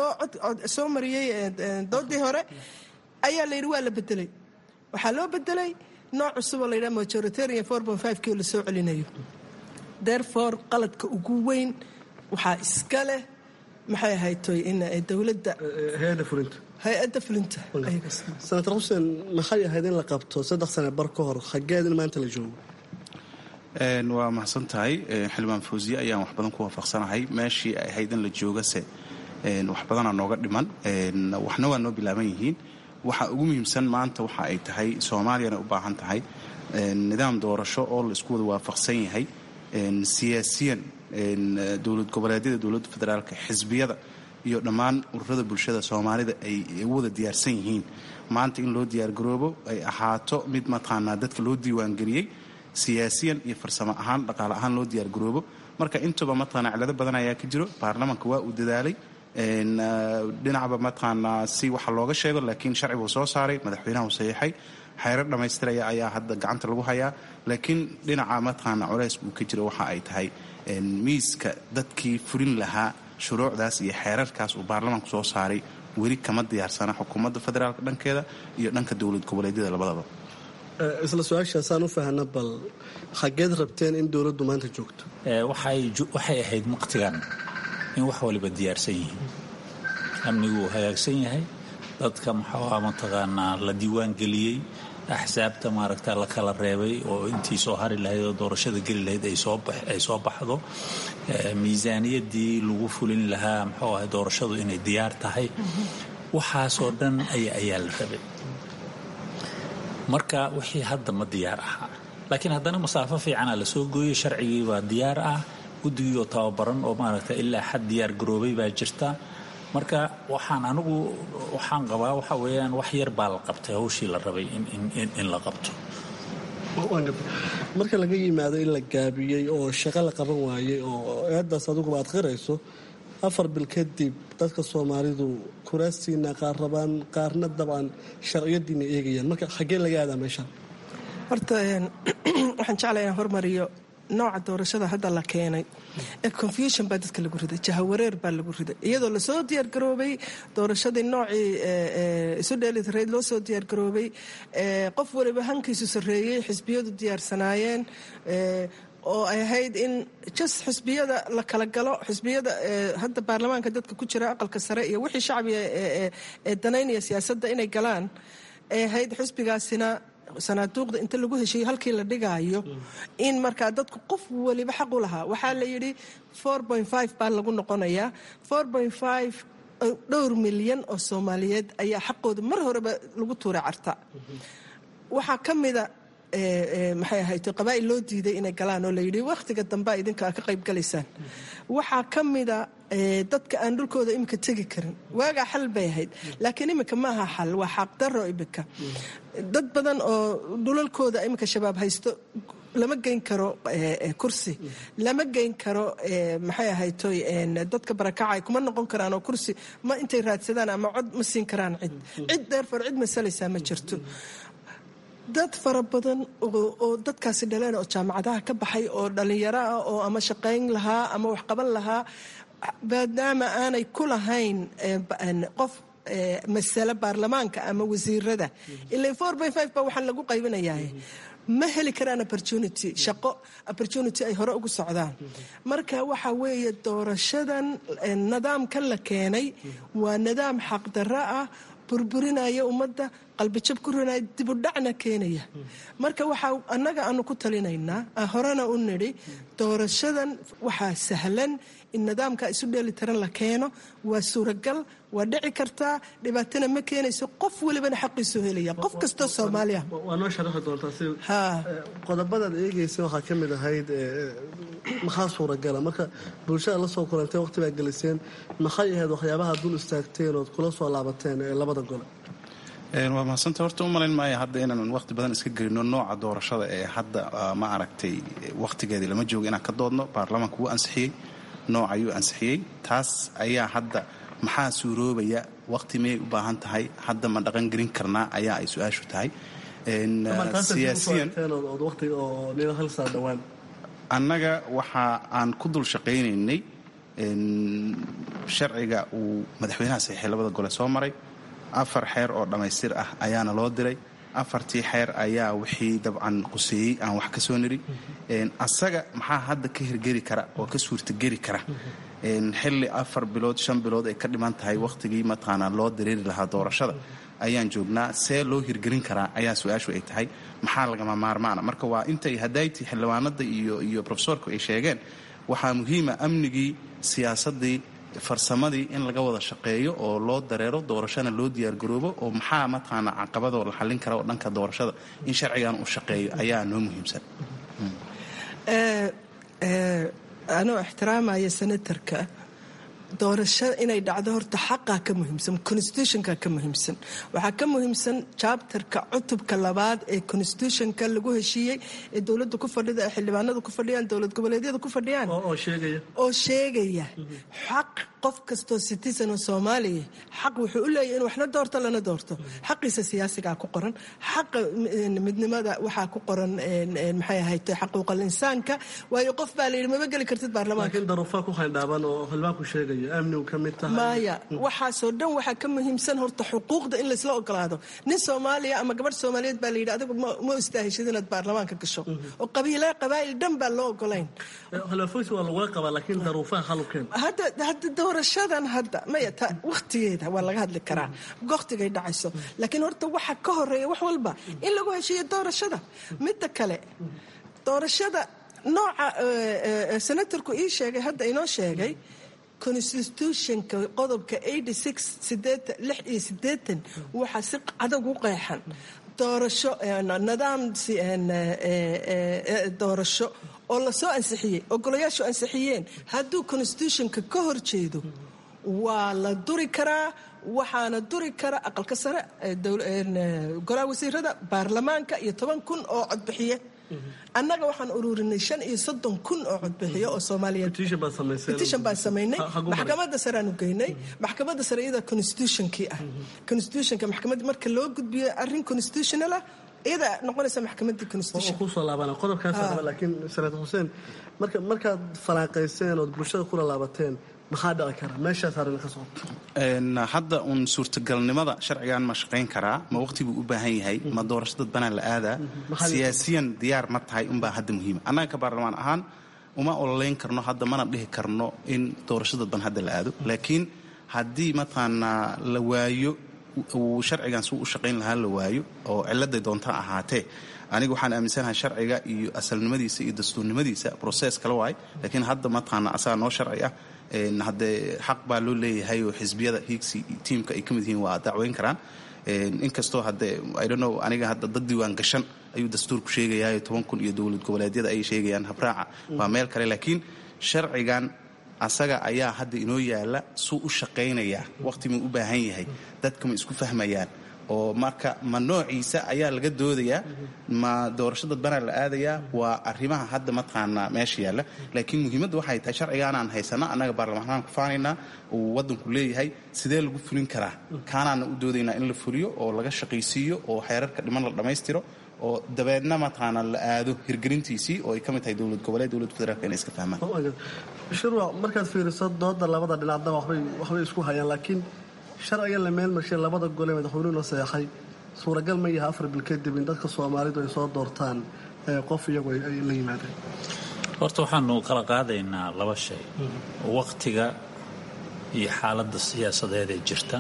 C: soo mariyey doodii hore, ayaa la yidhi waa la bedelay. waxaa loo bedelay nooc cusub oo la yidhaha majoritarian four point five kii oo la soo celinayo. therefore qaladka ugu weyn waxaa iska leh maxay ahaytoy in dowladda
K: hay-adda fulinta
C: hay-adda fulinta.
K: senator xuseen, maxay ahayd in la qabto saddex sane bar ka hor, xageed in maanta la joogo?
D: waa mahadsan tahay xildhibaan fawsiye, ayaan wax badan ku waafaqsanahay. meeshii ay ahayd in la joogase wax badanaa nooga dhiman, waxna waa noo bilaaban yihiin. waxa ugu muhiimsan maanta waxa ay tahay soomaaliyana u baahan tahay nidaam doorasho oo la isku wada waafaqsan yahay, siyaasiyan dowlad goboleedyada, dowladda federaalka, xisbiyada iyo dhammaan ururada bulshada soomaalida ay u wada diyaarsan yihiin. maanta in loo diyaargaroobo ay ahaato mid mataqaanaa dadka loo diiwaangeliyey, siyaasiyan iyo farsamo ahaan, dhaqaale ahaan loo diyaargaroobo. marka intuba mataqaanaa cilado badan ayaa ka jiro. baarlamaanka waa uu dadaalay, dhinacba mataqaanaa si waxa looga sheego, laakiin sharcigu soo saaray, madaxweynaha uu saxiixay, xeerar dhammaystiraya ayaa hadda gacanta lagu hayaa. laakiin dhinaca mataqaanaa culays uu ka jiro waxa ay tahay miiska dadkii fulin lahaa shuruucdaas iyo xeerarkaas uu baarlamaanku soo saaray weli kama diyaarsana xukuumadda federaalka dhankeeda iyo dhanka dowlad goboleedyada labadaba.
K: isla su-aashaasaan u fahana, bal xageed rabteen in dowladdu maanta joogto?
E: waxay ahayd waqtigan in wax waliba diyaarsan yihiin, amnigu uu hagaagsan yahay, dadka maxaa mataqaanaa la diiwaan geliyey, axsaabta maaragta la kala reebay oo intii soo hari lahayd oo doorashada geli lahayd ay soo baxdo, miisaaniyadii lagu fulin lahaa muxuu ahay doorashadu inay diyaar tahay. waxaasoo dhan ayaa la rabay. marka wixii hadda ma diyaar ahaa, laakiin haddana masaafo fiicana la soo gooyey, sharcigii baa diyaar ah, guddigii oo tababaran oo maaragta ilaa xad diyaar garoobay baa jirta. marka waxaan anigu waxaan qabaa waxa weeyaan wax yar baa la qabtay hawshii la rabay in la qabto.
K: marka laga yimaado in la gaabiyey oo shaqo la qaban waayey oo eedaas aduguba aad qirayso afar bil kadib dadka soomaalidu kuraastiina qaar rabaan qaarna dabcan sharciyadiina eegayaan marka xaggee laga aadaa meesha
C: horta waxaan jeclaa inaan hormariyo nooca doorashada hadda la keenay ee confusion baa dadka lagu riday jahawareer baa lagu riday iyadoo lasoo diyaargaroobay doorashadii noocii isu dheelitirayd loo soo diyaargaroobay qof waliba hankiisu sarreeyey xisbiyadu diyaarsanaayeen oo ay ahayd in jas xisbiyada la kala galo xisbiyada hadda baarlamaanka dadka ku jira aqalka sare iyo wixii shacbiga ee danaynaya siyaasadda inay galaan ay ahayd xisbigaasina sanaaduuqda inta lagu heshiiyey halkii la dhigaayo in markaa dadku qof waliba xaq u lahaa waxaa la yidhi baa lagu noqonayaa dhowr milyan oo soomaaliyeed ayaa xaqooda mar horeba lagu tuuray carta waxaa ka mida maxay ahayd qabaa'il loo diiday inay galaan oo layidhi wakhtiga dambe idinka ka qayb galaysaan waxaa ka mida dadka aan dhulkooda iminka tegi karin waagaa xal bay ahayd laakiin iminka ma aha xal waa xaqdarro iminka dad badan oo dhulalkooda iminka shabaab haysto lama geyn karo kursi lama geyn karo maxay ahaytoy dadka barakacay kuma noqon karaan oo kursi ma intay raadsadaan ama cod ma siin karaan cid cid dheerfar cid masalaysaa ma jirto dad fara badan oo dadkaasi dhaleen oo jaamacadaha ka baxay oo dhallinyaro ah oo ama shaqayn lahaa ama wax qaban lahaa maadaama aanay ku lahayn qof masale baarlamaanka ama wasiirada ilaa ba waxaan lagu qaybinayaa ma heli karaan opportunity shaqo opportunity ay hore ugu socdaan marka waxa weeye doorashadan nidaamkan la keenay waa nidaam xaqdarro ah burburinaya ummadda qalbijab ku rinaya dibudhacna keenaya marka waxaa annaga aanu ku talinaynaa horena u nidhi doorashadan waxaa sahlan in nidaamka isu dheelitiran la keeno waa suuragal waa dhici kartaa dhibaatana ma keenayso qof walibana xaqiisu helaya qof kastoo soomaaliya
K: waa noo sharaxi doontaa si qodobadaad eegaysa waxaa ka mid ahayd maxaa suuragala marka bulshada la soo kulantay waqti baa geliseen maxay ahayd waxyaabaha dul istaagteen ood kula soo laabateen ee labada gole
D: waa mahadsantahay horta u malayn maayo hadda inaan waqti badan iska gelino nooca doorashada ee hadda ma aragtay waqtigeedii lama joogo inaan ka doodno baarlamaanka wuu ansixiyey nooc ayuu ansixiyey taas ayaa hadda maxaa suuroobaya waqti miyay u baahan tahay hadda ma dhaqan gelin karnaa ayaa ay su-aashu tahay siyaasiyan annaga waxa aan ku dul shaqaynaynay sharciga uu madaxweynaha saxiixay labada gole soo maray afar xeer oo dhammaystir ah ayaana loo diray afartii xeer ayaa wixii dabcan quseeyey aan wax ka soo niri asaga maxaa hadda ka hirgeli kara oo ka suurtageli kara xilli afar bilood shan bilood ay ka dhiman tahay wakhtigii mataqaanaa loo dareeri lahaa doorashada ayaan joognaa see loo hirgelin karaa ayaa su-aashu ay tahay maxaa lagama maarmaana marka waa intay hadaayti xildhibaanada iyo iyo profesorku ay sheegeen waxaa muhiima amnigii siyaasadii farsamadii in laga wada shaqeeyo oo loo dareero doorashana loo diyaargaroobo oo maxaa mataqaana caqabadoo la xallin kara oo dhanka doorashada in sharcigan uu shaqeeyo ayaa noo muhiimsan
C: anoo ixtiraamaya senatarka doorasho inay dhacdo horta xaqaa ka muhiimsan constitutionka ka muhiimsan waxaa ka muhiimsan chapterka cutubka labaad ee constitutionka lagu heshiiyey ee dowladda ku fadhida ee xildhibaanadu ku fadhiyaan dowlad goboleedyada ku fadhiyaan oo sheegaya xaq qof kastoo citizen oo soomaaliya xaq wuxuu u leeyahay in waxna doorto lana doorto xaqiisa siyaasigaa ku qoran xaqa midnimada waxaa ku qoran maxay ahayd xaquuqal insaanka waayo qof baa la yidhi maba geli kartid baarlamaanka
K: laakiin daruufaa ku xildhaaban oo xildhibaanku sheegaya amnigu ka mid tahay
C: maya waxaasoo dhan waxaa ka muhiimsan horta xuquuqda in laysla ogolaado nin soomaaliya ama gabadh soomaaliyeed baa la yidhi adigu ma istaahishid inaad baarlamaanka gasho oo qabiile qabaa'il dhan baa loo ogolayn
K: khilaafooysi waa lagula qabaa laakiin daruufaha xalubkeen
C: hadda hadda doorashadan hadda maya ta wakhtigeeda waa laga hadli karaa wakhtigay dhacayso laakiin horta waxa ka horeeya wax walba in lagu heshiiyo doorashada midda kale doorashada nooca senatarku ii sheegay hadda inoo sheegay constitutionka qodobka waxaa si adag u qeexan doorasho nidaam doorasho oo lasoo ansixiyey ogolayaashu ansixiyeen hadduu constitutionka ka hor jeedo waa la duri karaa waxaana duri kara aqalka sare golaha wasiirada baarlamaanka iyo toban kun oo codbixiye annaga waxaan ururinay shan iyo soddon kun oo codbixiye oo soomaaliyeed petition baan samaynay maxkamadda sare aan u geynay maxkamadda sare iyada constitutionkii ah constitutionka maxkamadda marka loo gudbiyo arrin constitutional ah iyada noqonaysa maxkamadda constitution
K: ku soo laabana qodobkaas laakiin Senator Hussein marka markaad falaaqayseen oo bulshada kula laabateen maxaa dhici kara meeshaas harin ka soo
D: een hadda un suurtagalnimada sharcigan ma shaqeyn karaa ma waqtigu u baahan yahay ma doorashada banaan la aada siyaasiyan diyaar ma tahay un baa hadda muhiim anaga ka baarlamaan ahaan uma ololeyn karno hadda mana dhihi karno in doorashada ban hadda la aado laakiin haddii matana la waayo uu sharcigan suu u shaqeyn lahaa la waayo oo ciladay doonta ahaatee anigu waxaan aaminsanahay sharciga iyo asalnimadiisa iyo dastuurnimadiisa process kala waay laakiin hadda matana asaa noo sharci ah een hadde xaq baa loo leeyahay oo xisbiyada higsi teamka ay kamid yihiin waa dacweyn karaan een inkastoo hadde I don't know aniga hadda dad diiwaan gashan ayuu dastuurku sheegayaa toban kun iyo dawlad goboleedyada ay sheegayaan habraaca waa meel kale laakiin sharcigan asaga ayaa hadda inoo yaala suu u shaqeynaya waqti ma u baahan yahay dadka ma isku fahmayaan oo marka ma noociisa ayaa laga doodayaa ma doorashada banaan la aadayaa waa arrimaha hadda mataqaana meesha yaala laakiin muhiimaddu waxay tahay sharcigan aan haysana annaga baarlamaanka ku faanaynaa uu wadanku leeyahay sidee lagu fulin karaa kaanaana u doodaynaa in la fuliyo oo laga shaqaysiiyo oo xeerarka dhiman la dhammaystiro oo dabeedna mataqaana la aado hirgelintiisii oo ay ka mid tahay dowlad goboleed dowlad federaalka inay iska fahmaan
K: shirwa markaad fiiriso dooda labada dhinacba waxbay waxbay isku hayaan laakiin sharciga la meel marshay labada gole madaxweynuhu la saxay suuragal ma yahay afar bil kadib in dadka Soomaalidu ay soo doortaan qof iyagu ay la yimaadeen
E: horta waxaanu kala qaadaynaa laba shay waqtiga iyo xaaladda siyaasadeed ee jirta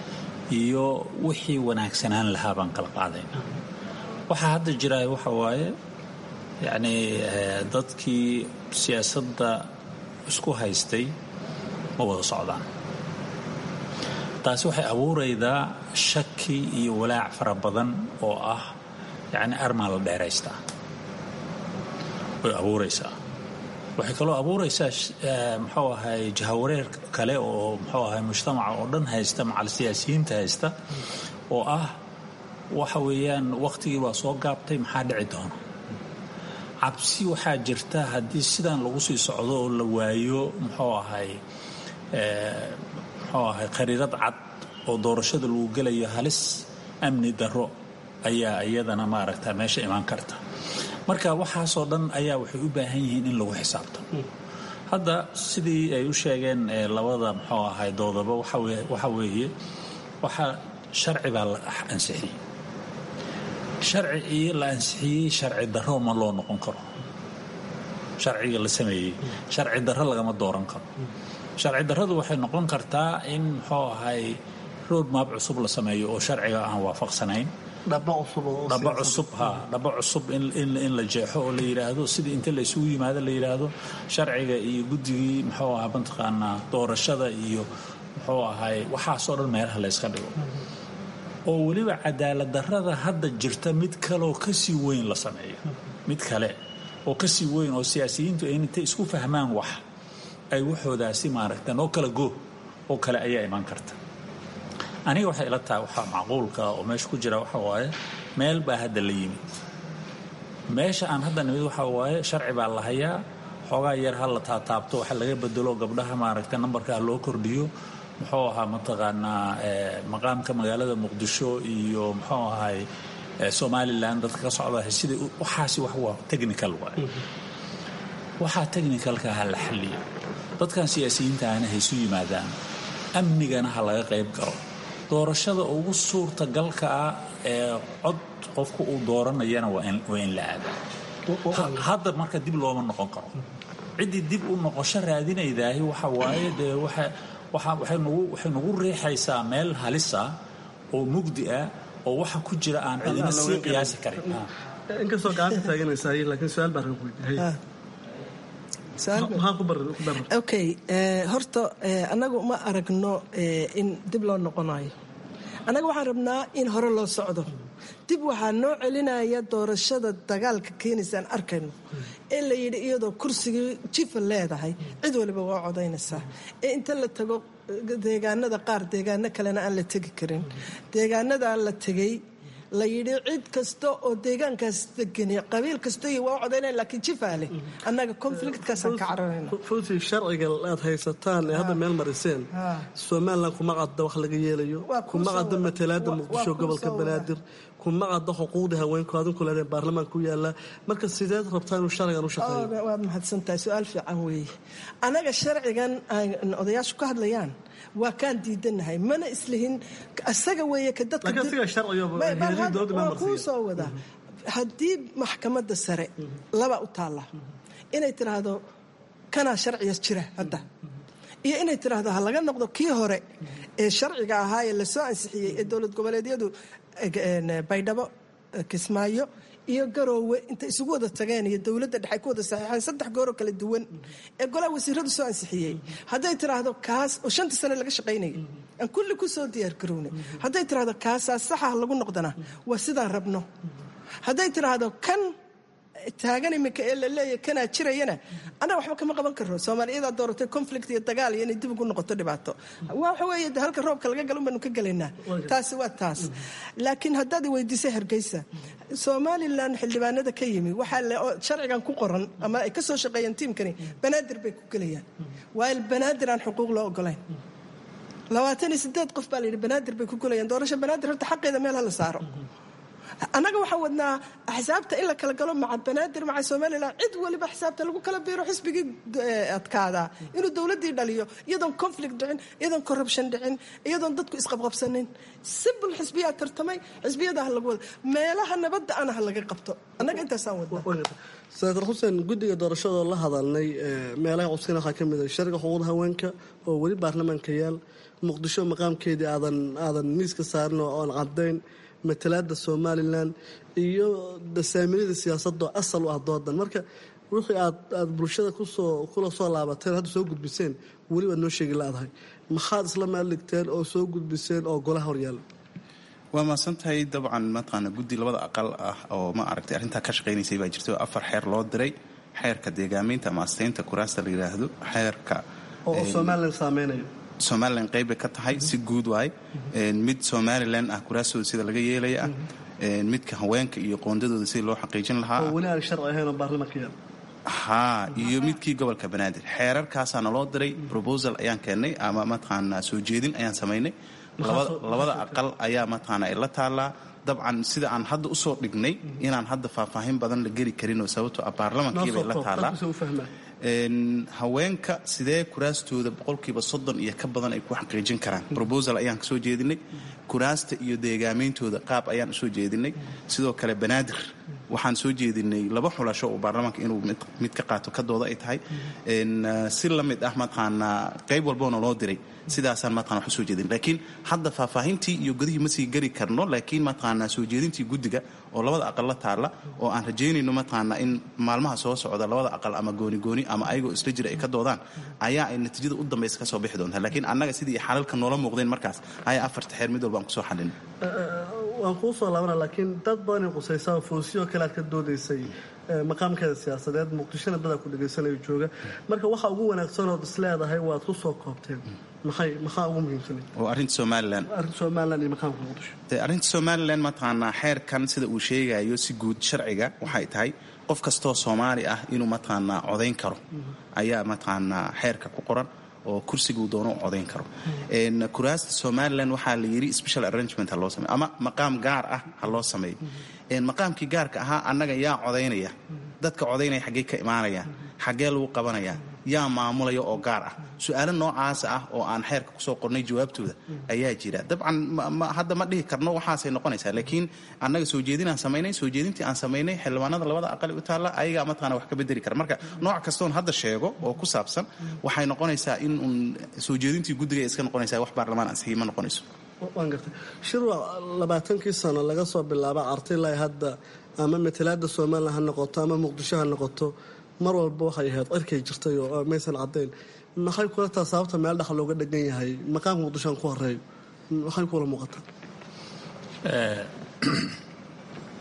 E: iyo wixii wanaagsanaan lahaa baan kala qaadaynaa waxa hadda jira waxa waaye yani dadkii siyaasadda isku haystay ma wada socdaan taasi waxay abuuraydaa shaki iyo walaac fara badan oo ah yani armaa la dheeraystaa way abuuraysaa waxay kaloo abuuraysaa muxuu ahay jahawareer kale oo muxuu ahay mujtamaca oo dhan haysta macal siyaasiyiinta haysta oo ah waxa weeyaan waqtigii waa soo gaabtay maxaa dhici doona cabsi waxaa jirta haddii sidan lagu sii socdo oo la waayo muxuu ahay muxuu ahay qariirad cad oo doorashada lagu gelayo halis amni darro ayaa iyadana maaragta meesha imaan karta marka waxaasoo dhan ayaa waxay u baahan yihiin in lagu xisaabto hadda sidii ay u sheegeen labada muxuu ahay doodaba waxa weeye waxaa sharci baa la ansixiyey sharci iyo la ansixiyey sharci darro ma loo noqon karo sharciga la sameeyey sharci darro lagama dooran karo sharci darradu waxay noqon kartaa in muxuu ahay road map cusub la sameeyo oo sharciga aan waafaqsanayn
K: dhaba cusub
E: dhaba cusub ha dhaba cusub in in in la jeexo oo la yiraahdo sidii inta la isugu yimaado la yiraahdo sharciga iyo guddigii muxuu ahaa bantaqaana doorashada iyo muxuu ahay waxaasoo dhan meelaha la iska dhigo oo weliba cadaalad darrada hadda jirta mid kale oo ka sii weyn la sameeyo mid kale oo ka sii weyn oo siyaasiyiintu ay inta isku fahmaan wax ay waxoodaasi maaragtay noo kala go oo kale ayaa iman karta aniga waxay ila tahay waxa macquulka oo meesha ku jira waxa waaye meel baa hadda la yimid meesha aan hadda nimid waxa waaye sharci baa la hayaa xoogaa yar hal la taataabto waxa laga bedelo gabdhaha maaragtay nambarka loo kordhiyo muxuu ahaa mataqaanaa maqaamka magaalada muqdisho iyo muxuu ahay Somaliland dadka ka socda sida waxaasi wax waa technical waaye waxa technicalka hal xalliyo dadkan siyaasiyiinta ah ay isu yimaadaan amnigana ha laga qayb galo doorashada ugu suurta galka ah ee cod qofku uu dooranayana waa in waa in la aado hadda marka dib looma noqon karo cidii dib u noqosho raadinaydaah waxa waaye de waxa waxa waxay nagu waxay nagu riixaysaa meel halis ah oo mugdi ah oo waxa ku jira aan cidina si qiyaasi karin
K: inkastoo gacanta taaganaysaa laakiin su'aal baan ku weydiiyay
C: okay horta anagu ma aragno in dib loo noqonayo anaga waxaan rabnaa in hore loo socdo dib waxaa noo celinaya doorashada dagaalka keenaysaan arkayno ee la yidhi iyadoo kursigii jifa leedahay cid waliba waa codaynaysaa ee inta la tago deegaanada qaar deegaano kalena aan la tegi karin deegaanadaa la tegay la yidhi cid kasta oo deegaankaas degani qabiil kasta iyo waa codaynaya laakiin jifaale annaga conflictkaasaan ka cararayna
K: fuusi sharciga aad haysataan ee hadda meel mariseen somalilan kuma cadda wax laga yeelayo kuma cadda matalaada muqdisho gobolka banaadir kuma cadda xuquuqda haweenku adinku leedahay baarlamaanka ku yaala marka sideed rabtaa inuu sharcigan u shaqeeyo
C: waad mahadsantahay su-aal fiican weeye anaga sharcigan odayaashu ka hadlayaan waa kaan diidanahay mana islihin isaga weeye ka dadka kuu soo wadaa haddii maxkamadda sare laba u taalla inay tiraahdo kanaa sharciga jira hadda iyo inay tiraahdo ha laga noqdo kii hore ee sharciga ahaa ee lasoo ansixiyey ee dowlad goboleedyadu baydhabo kismaayo iyo garoowe inta isugu wada tageen iyo dowladda dhexe ku wada saxiixeen saddex gooroo kala duwan ee golaha wasiiradu soo ansixiyey hadday tiraahdo kaas oo shanta sane laga shaqaynayay aan kulli ku soo diyaar garownay hadday tiraahdo kaasaa saxa lagu noqdana waa sidaan rabno hadday tiraahdo kan taagan iminka ee la leeyahay kanaa jirayana annaga waxba kama qaban karno soomaaliyadaa dooratay conflict iyo dagaal iyo inay dib ugu noqoto dhibaato waxa weeye halka roobka laga galo baanu ka gelaynaa taasi waa taas laakiin haddaad weydiisay hargeysa somalilan xildhibaanada ka yimi waxaa sharcigan ku qoran ama ay ka soo shaqeeyeen tiimkani banaadir bay ku gelayaan waayo banaadir aan xuquuq loo ogolayn labaatan iyo sideed qof baa la yidhi banaadir bay ku gelayaan doorasho banaadir horta xaqeeda meel ha la saaro annaga waxaan wadnaa axsaabta in la kala galo maca banaadir maca somalilan cid waliba xisaabta lagu kala biiro xisbigii adkaadaa inuu dowladdii dhaliyo iyadoon conflict dhicin iyadoon corruption dhicin iyadoon dadku isqabqabsanin simple xisbiyaa tartamay xisbiyada ha lagu wada meelaha nabadda ana ha laga qabto annaga intaasaan wadnaa
K: senator xuseen guddiga doorashadoo la hadalnay meelaha codsiina waxaa ka mid ah sharciga xuquuqda haweenka oo weli baarlamaanka yaal muqdisho maqaamkeedii aadan aadan miiska saarin oo aan caddayn matalaada somalilan iyo dasaaminada siyaasadoo asal u ah doodan marka wixii aad aad bulshada kusoo kula soo laabateen hadda soo gudbiseen weli waad noo sheegi laadahay maxaad isla maaligteen oo soo gudbiseen oo golaha horyaala
D: waa mahadsantahay dabcan mataqaana guddi labada aqal ah oo ma aragtay arrintaa ka shaqaynaysay baa jirta oo afar xeer loo diray xeerka deegaameynta ama asteynta kuraasta la yidhaahdo xeerka
K: oo somalilan saameynayo
D: somalilan qaybbay ka tahay si guud waay mid somalilan ah kuraastooda sida laga yeelaya ah midka haweenka iyo qoondadooda sida loo xaqiijin lahaa
K: oo weli aan sharci ahayn oo baarlamaanka yaal
D: haa iyo midkii gobolka banaadir xeerarkaasaa naloo diray proposal ayaan keennay ama mataqaanaa soo jeedin ayaan samaynay labada aqal ayaa mataqaana ay la taallaa dabcan sida aan hadda usoo dhignay inaan hadda faahfaahin badan la geli karinoo sababtoo ah baarlamankiibay la taallaa haweenka sidee kuraastooda boqolkiiba soddon iyo ka badan ay ku xaqiijin karaan proposal ayaan kasoo jeedinay kuraasta iyo deegaameyntooda qaab ayaan usoo jeedinay sidoo kale banaadir waxaan soo jeedinay laba xulasho oo baarlamaanka inuu mid ka qaato ka dooda ay tahay si la mid ah mataqaanaa qayb walboona loo diray sidaasaan mataqana wax usoo jeedin laakiin hadda faahfaahintii iyo godihii ma sii geli karno laakiin mataqaanaa soo jeedintii guddiga oo labada aqal la taalla oo aan rajaynayno mataqaanaa in maalmaha soo socda labada aqal ama gooni gooni ama ayagoo isla jira ay ka doodaan ayaa ay natiijada u dambaysa ka soo bixi doontaa laakiin annaga sidii xalalka noola muuqdeen markaas ayaa afarta xeer mid walba aan kusoo xallin
K: waan kuu soo laabana laakiin dad badanay qusaysaa foosiyoo kale aad ka doodaysay maqaamkeeda siyaasadeed muqdishona dadaa ku dhegaysanayo jooga marka waxa ugu wanaagsanood is leedahay waad ku soo koobteen maxay maxaa ugu muhiimsanay
D: oo arrinta somalilan
K: arrinta somalilan iyo maqaamka muqdisho
D: arrinta somalilan mataqaanaa xeerkan sida uu sheegayo si guud sharciga waxay tahay qof kastoo soomaali ah inuu mataqaanaa codayn karo ayaa mataqaanaa xeerka ku qoran oo kursiguu doono u codayn karo kuraasta somalilan waxaa la yidhi special arrangement ha loo sameyo ama maqaam gaar ah ha loo sameeyo maqaamkii gaarka ahaa annaga yaa codaynaya dadka codaynaya xaggee ka imaanaya xaggee lagu qabanaya yaa maamulaya oo gaar ah su-aalo noocaasa ah oo aan xeerka kusoo qornay jawaabtooda ayaa jira dabcan hadda ma dhihi karno waxaasay noqonaysaa laakiin annaga soo jeedinaan samaynay soo jeedintii aan samaynay xildhibaanada labada aqali u taalla ayagaa mataqana wax ka bedeli kara marka nooc kastoon hadda sheego oo ku saabsan waxay noqonaysaa in uun soo jeedintii guddiga iska noqonaysaa wax baarlamaan ansixii ma noqonayso
K: waan gartay shirwa labaatankii sano laga soo bilaaba artilay hadda ama matalaada somalilan ha noqoto ama muqdisho ha noqoto mar walba waxay ahayd cirkay jirtay oo maysan caddayn maxay kula taa sababta meel dhaxa looga dhegan yahay maqaamka muqdishoan ku horeeyo maxay kula muuqataa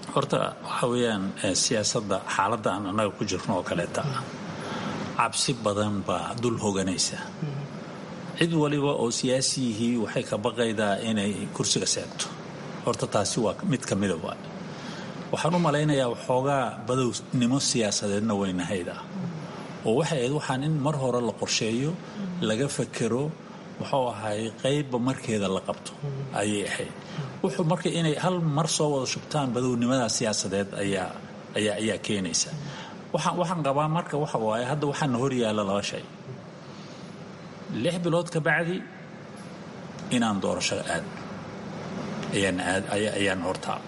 E: horta waxa weeyaan siyaasadda xaaladda aan annaga ku jirno oo kaleeta ah cabsi badan baa dul hoganaysa. cid waliba oo siyaasiyihii waxay ka baqaydaa inay kursiga seegto. horta taasi waa mid ka mida waay. waxaan u malaynayaa waxoogaa badownimo siyaasadeedna weynahayda oo waxay ahayd waxaan in mar hore la qorsheeyo laga fakero muxuu ahay qaybba markeeda la qabto ayay ahayd. wuxuu marka inay hal mar soo wada shubtaan badownimada siyaasadeed ayaa ayaa ayaa keenaysa. waxaan waxaan qabaa marka waxa waaye hadda waxaan hor yaalla laba shay. lix bilood ka bacdi inaan doorasho aad ayaan aad ayaan hortaa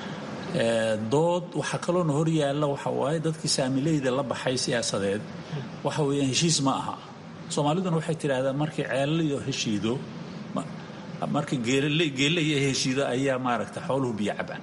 E: dood waxa kaloo hor yaalla waxa waaye dadkii saamileyda la baxay siyaasadeed waxa weeyaan heshiis ma aha. Soomaaliduna waxay tiraahdaa markii ceelal iyo heshiido markii geelle geelle iyo heshiido ayaa maaragta xooluhu biyo cabaan.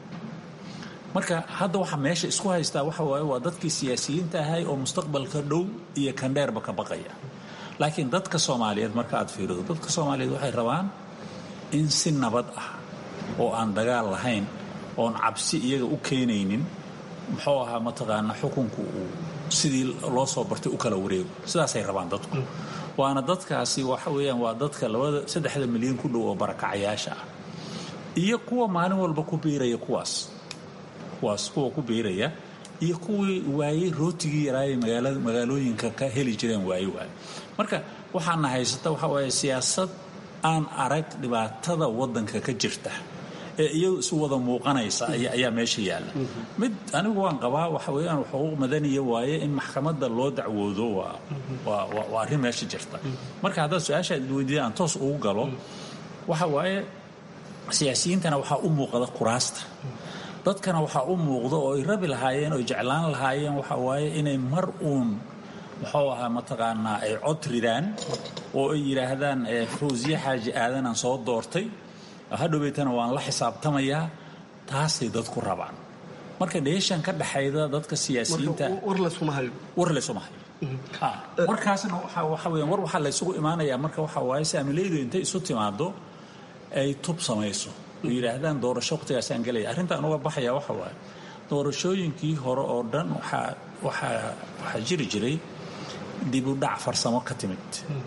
E: marka hadda waxa meesha isku haystaa waxa waaye waa dadkii siyaasiyiinta ahay oo mustaqbalka dhow iyo kan dheerba ka baqaya. laakiin dadka Soomaaliyeed marka aad fiirido dadka Soomaaliyeed waxay rabaan in si nabad ah oo aan dagaal lahayn oon cabsi iyaga u keenaynin muxuu ahaa mataqaana xukunku sidii loo soo bartay u kala wareego. sidaasay rabaan dadku. waana dadkaasi waxa weeyaan waa dadka labada saddexda milyan ku dhow oo barakacayaasha ah iyo kuwa maalin walba ku biiraya kuwaas kuwaas kuwa ku biiraya iyo kuwii waayey rootigii yaraayay magaalada magaalooyinka ka heli jireen waaye waaye. marka waxaana haysata waxa waaye siyaasad aan arag dhibaatada waddanka ka jirta ee iyadu isu wada muuqanaysa ayaa meesha yaalla. mid anigu waan qabaa waxa weeyaan xuquuq madaniya waaye in maxkamadda loo dacwoodo waa waa waa arrin meesha jirta. marka haddaad su-aasha weydiiyaan aan toos ugu galo waxa waaye siyaasiyiintana waxaa u muuqda kuraasta dadkana waxaa u muuqda oo ay rabi lahaayeen oo ay jeclaan lahaayeen waxa waaye inay mar uun muxuu ahaa mataqaanaa ay cod ridaan oo ay yidhaahdaan Fawziya Xaaji Aadanaan soo doortay hadhoweytana waan la xisaabtamayaa. taasay dadku rabaan. marka dheeshan ka dhaxayda dadka siyaasiyiinta
K: war la isuma hayo
E: war la isuma hayo warkaasna waxa weeyaan war waxa la isugu imaanayaa marka waxa waaye saamileydu intay isu timaado ay tub samayso oo yiraahdaan doorasho waqtigaasaan galay. arrinta aan uga baxaya waxa waaye doorashooyinkii hore oo dhan waxa waxa waxa jiri jiray dib u dhac farsamo ka timid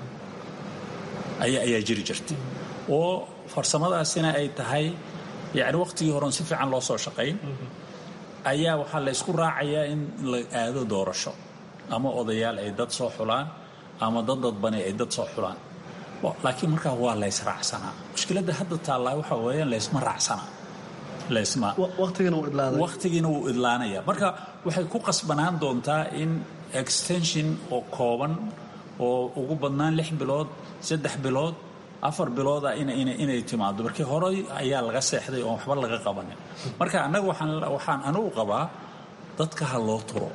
E: ayaa ayaa jiri jirtay oo farsamadaasina ay tahay yaani waqtigii hore si fiican loo soo shaqeyn ayaa waxa la isku raacayaa in la aado doorasho ama odayaal ay dad soo xulaan ama dad dadbani ay dad soo xulaan. laakiin marka waa la israacsanaa. mushkiladda hadda taallaa waxa weeyaan la isma raacsanaa la isma
K: waqtigina uu idlaanaya
E: waqtigina uu idlaanaya. marka waxay ku qasbanaan doontaa in extension oo kooban oo ugu badnaan lix bilood saddex bilood afar bilood inay inay timaado markii hore ayaa laga seexday oo waxba laga qabanin. marka anagu waxaan waxaan anigu qabaa dadka ha loo turo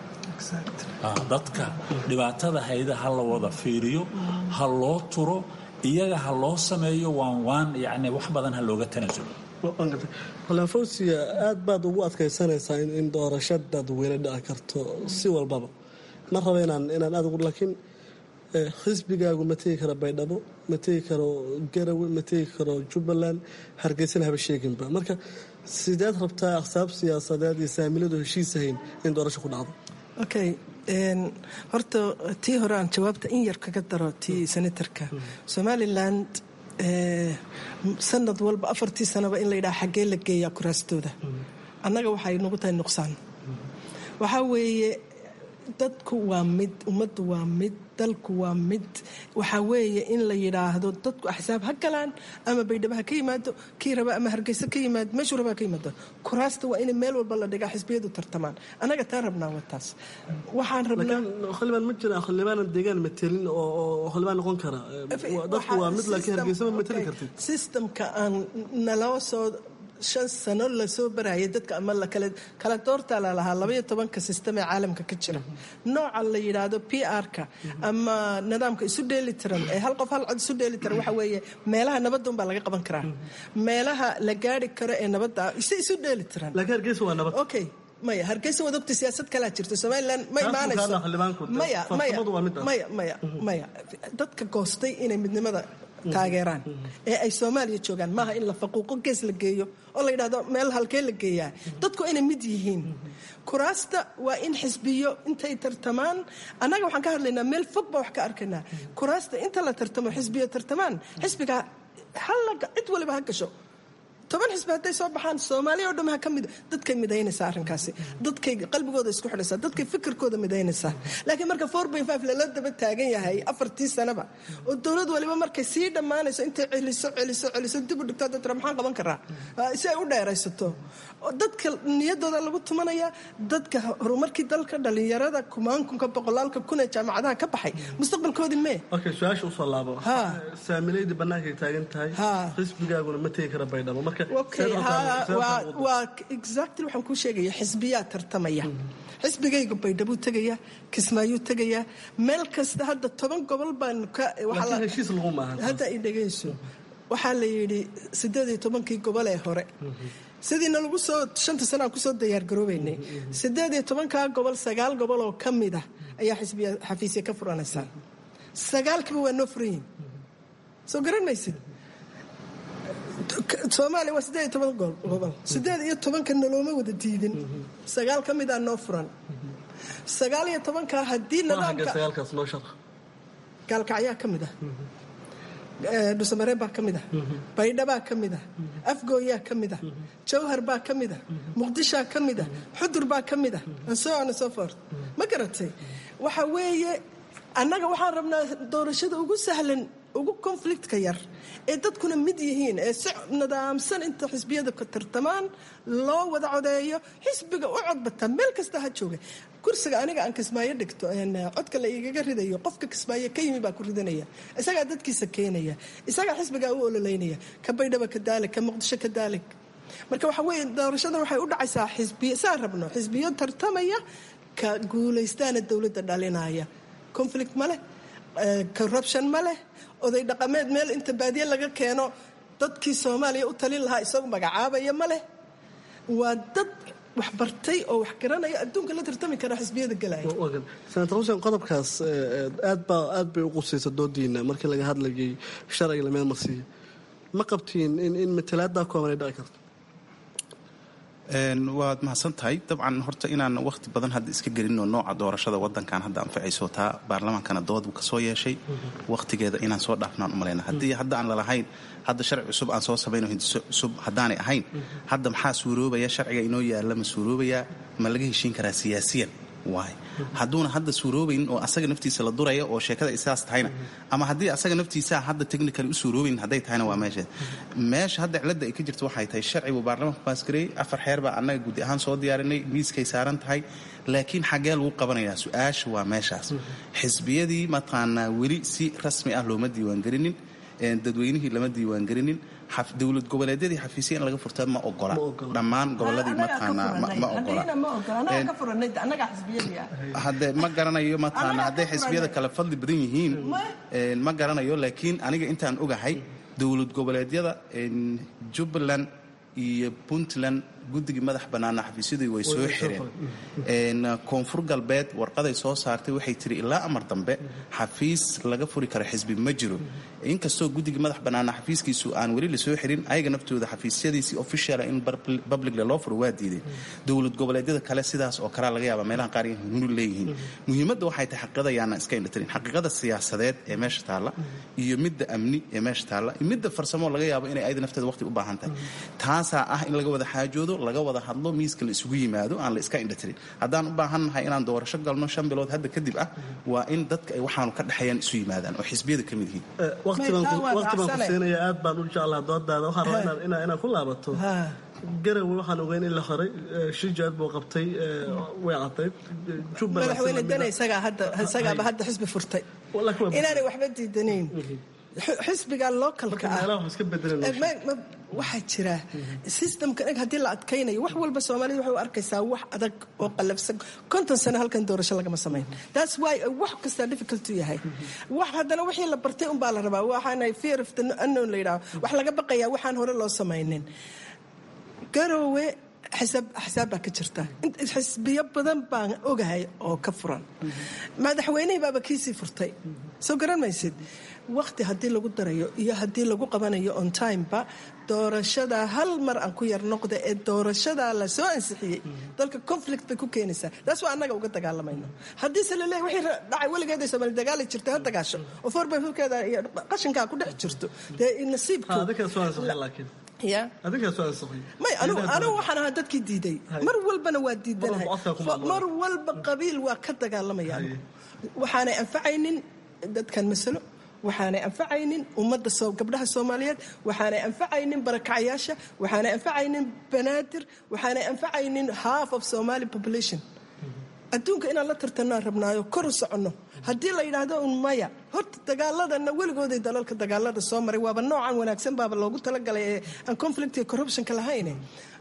E: dadka dhibaatada hayda ha la wada fiiriyo ha loo turo iyaga ha loo sameeyo waan waan yani wax badan ha looga tanaasulo.
K: Fawziya aad baad ugu adkaysanaysaa in doorasho dadweyne dhici karto si walbaba. ma rabo inaan inaan aad ugu laakiin xisbigaagu ma tegi karo Baydhabo ma tegi karo Garowe ma tegi karo Jubbaland Hargeysa haba sheeginba. marka sidaad rabtaa aqsaab siyaasadeed iyo saamiladu heshiisahayn in doorasho ku dhacdo.
C: okay een horta tii hore aan jawaabta in yar kaga daro tii senatorka Somaliland ee sanad walba afartii sanaba in la yiraahdo xagee la geeyaa kuraastooda annaga waxay nagu tahay nuqsaan. waxa weeye dadku waa mid ummaddu waa mid dalku waa mid waxa weeye in la yiraahdo dadku axsaab ha galaan ama Baydhabo ha ka yimaado kii raba ama Hargeysa ka yimaado meeshu raba ka yimaado kuraasta waa in meel walba la dhigaa xisbiyadu tartamaan. anaga taa rabnaa wataas waxaan rabnaa
K: xildhibaan ma jira xildhibaan deegaan metelin oo xildhibaan noqon kara dadku waa mid laakiin Hargeysa ma meteli kartid.
C: systemka aan naloo soo shan sano la soo barayay dadka ama la kala kala doorta la lahaa laba iyo toban ka system ee caalamka ka jira nooca la yiraahdo P R-ka ama nidaamka isu dheelitiran ee hal qof hal cod isu dheelitiran waxa weeye meelaha nabadda baa laga qaban karaa meelaha la gaari karo ee nabadda isu isu dheelitiran
K: laakiin Hargeysa waa nabad.
C: okay maya Hargeysa wadabta siyaasad kala jirto Somaliland ma imaanayso maya maya maya maya dadka goostay inay midnimada taageeraan ee ay Soomaaliya joogaan maaha in la faquuqo gees la geeyo oo la yiraahdo meel halkee la geeyaa dadku inay mid yihiin kuraasta waa in xisbiyo intay tartamaan anaga waxaan ka hadlaynaa meel fog baa wax ka arkaynaa kuraasta inta la tartamo xisbiyo tartamaan xisbiga hal cid waliba ha gasho toban xisbi hadday soo baxaan Soomaaliya oo dhan ha ka mid dadkay midaynaysaa arrinkaasi dadkay qalbigooda isku xidhaysaa dadkay fikirkooda midaynaysaa laakiin marka four point five la daba taagan yahay afartii sanaba oo dawlad waliba markay sii dhamaanayso intay celiso celiso celiso dib u dhigto dadka maxaan qaban karaa si ay u dheeraysato dadka niyadooda lagu tumanaya dadka horumarkii dalka dhalinyarada kumaankunka boqolaalka kun ee jaamacadaha ka baxay mustaqbalkoodii mee
K: okay su'aasha u soo laabo saamilayda banaanka taagan tahay xisbigaaguna ma tagi kara baydhabo
C: okay waa waa exactly waxaan ku sheegaya xisbiyaa tartamaya xisbigayga baydhabo tagaya Kismaayo tagaya meel kasta hadda toban gobol baan ka
K: waxa la heshiis lagu maahan
C: hadda ay dhageyso waxa la yiri siddeed iyo tobankii gobol ee hore sidii lagu soo shanta sano ku soo diyaar garoobeynay siddeed iyo tobanka gobol sagaal gobol oo kamid ah ayaa xisbiya xafiisyo ka furanaysa sagaalkiiba waa noo furan soo garanaysid Soomaaliya waa siddeed iyo toban gobol siddeed iyo tobanka noloma wada diidin sagaal ka mid ah noo furan sagaal iyo tobanka hadii nidaamka
K: sagaalkaas noo shaqo
C: galkacyaa ka mid ah Dhusamare baa ka mid ah Baydhabo ka mid ah Afgooya ka mid ah Jowhar baa ka mid ah Muqdisho ka mid ah Xudur baa ka mid ah and so on and so forth ma garatay waxa weeye annaga waxaan rabnaa doorashada ugu sahlan ugu conflict-ka yar ee dadkuna mid yihiin ee si nidaamsan inta xisbiyada ka tartamaan loo wada codeeyo xisbiga u codbata meel kasta ha jooga kursiga aniga aan Kismaayo dhigto een codka la igaga ridayo qofka Kismaayo ka yimi baa ku ridanaya isaga dadkiisa keenaya isaga xisbiga u ololeynaya ka Baydhabo ka Daalik ka Muqdisho ka Daalik marka waxa weeye doorashada waxay u dhacaysaa xisbiyo saan rabno xisbiyo tartamaya ka guuleystaan dawladda dhalinaya conflict male corruption male oday dhaqameed meel inta baadiye laga keeno dadkii Soomaaliya u talin lahaa isagu magacaabaya male waa dad wax bartay oo wax garanaya adduunka la tartami kara xisbiyada galaya
K: Senator Hussein qodobkaas aad ba aad bay u qusaysa doodiina markii laga hadlayay sharciga la meel marsiyo ma qabtiin in in matalaada kooban ay dhici karto
D: een waad mahadsan tahay dabcan horta inaan waqti badan hadda iska gelino nooca doorashada wadankan hadda anfacayso taa baarlamaankana dood uu ka soo yeeshay waqtigeeda inaan soo dhaafnaan u maleynaa haddii hadda aan la lahayn hadda sharci cusub aan soo samayno hindiso cusub haddaanay ahayn hadda maxaa suuroobaya sharciga inoo yaalla ma suuroobaya ma laga heshiin karaa siyaasiyan waay hadduuna hadda suuroobayn oo asaga naftiisa la duraya oo sheekada isaas tahayna ama haddii asaga naftiisa hadda technically u suuroobayn hadday tahayna waa meesha meesha hadda cilada ay ka jirto waxay tahay sharcigu baarlamaanka baasgareey afar xeer baa annaga gudi ahaan soo diyaarinay miiskay saaran tahay laakiin xagee lagu qabanayaa su-aasha waa meeshaas xisbiyadii mataqaanaa weli si rasmi ah looma diiwaangelinin dadweynihii lama diiwaangelinin dawlad goboleedyadii xafiisyo in laga furta ma ogola dhammaan goboladii mataqaanaa ma ogola hadde ma garanayo mataqaanaa hadday xisbiyada kale fadli badan yihiin ma garanayo laakiin aniga intaan ogahay dawlad goboleedyada Jubbaland iyo Puntland guddiga madax banaana xafiisyadii way soo xireen koonfur galbeed warqaday soo saartay waxay tiri ilaa amar dambe xafiis laga furi karo xisbi ma jiro inkastoo guddiga madax banaana xafiiskiisu aan weli la soo xirin ayaga naftooda xafiisyadiisi official in public loo furo waa diiday dawlad goboleedyada kale sidaas oo kale laga yaaba meelaha qaar inay hunul leeyihiin muhiimadda waxay tahay xaqiiqada yaana iska indhatirin xaqiiqada siyaasadeed ee meesha taala iyo midda amni ee meesha taala iyo midda farsamo laga yaabo inay ayada nafteeda waqti u baahan tahay taasaa ah in laga wada xaajoodo laga wada hadlo miiska la isugu yimaado aan la iska indhatirin haddaan u baahannahay inaan doorasho galno shan bilood hadda kadib ah waa in dadka ay waxaanu ka dhexeeyaan isu yimaadaan oo xisbiyada ka mid yihiin
K: waqti baan ku siinaya aad baan u jeclaa doodaada waxaan rabaa inaan inaan ku laabato garawe waxaan ogeyn in la xiray shijaad buu qabtay way cadayd
C: Jubbaland madaxweyne dana isaga hadda isagaaba hadda xisbi furtay inaanay waxba diidanayn xisbiga localka ah waxaa jira systemka haddii la adkaynayo wax walba Soomaalidu waxay u arkaysaa wax adag oo qalafsan konton sano halkan doorasho lagama samayn that's why wax kasta difficult to yahay wax hadana wixii la bartay un baa la rabaa waxaana fear of the unknown la yiraahdo wax laga baqayaa waxaan hore loo samaynin garowe حساب حسابك كجرتا حسبيه badan baan ogahay oo ka furan madaxweynaha baaba kiisi furtay soo garan maysid waqti haddii lagu darayo iyo haddii lagu qabanayo on timeba doorashada hal mar aan ku yar noqda ee doorashadaa la soo ansixiyey dalka conflict bay ku keenaysaa taas waa annaga uga dagaalamayno haddiise laleeyahy wixii dhacay weligeed ay soomaali dagaali jirtay ha dagaasho oo foorbayfurkeeda iyo qashinkaa ku dhex jirto dee nasiibku ya may anigu waxaan ahaa dadkii diiday mar walbana waa diidanahay mar walba qabiil waa ka dagaalamaya waxaanay anfacaynin dadkan masalo waxaanay anfacaynin ummadda gabdhaha soomaaliyeed waxaanay anfacaynin barakacayaasha waxaanay anfacaynin banaadir waxaanay anfacaynin half of Somali population adduunka inaan la tartanaan rabnaayo kor u soconno haddii la yidhaahdo un maya horta dagaaladana weligooday dalalka dagaalada soo maray waaba noocan wanaagsan baaba loogu talagalay ee aan conflict iyo corruptionka lahayne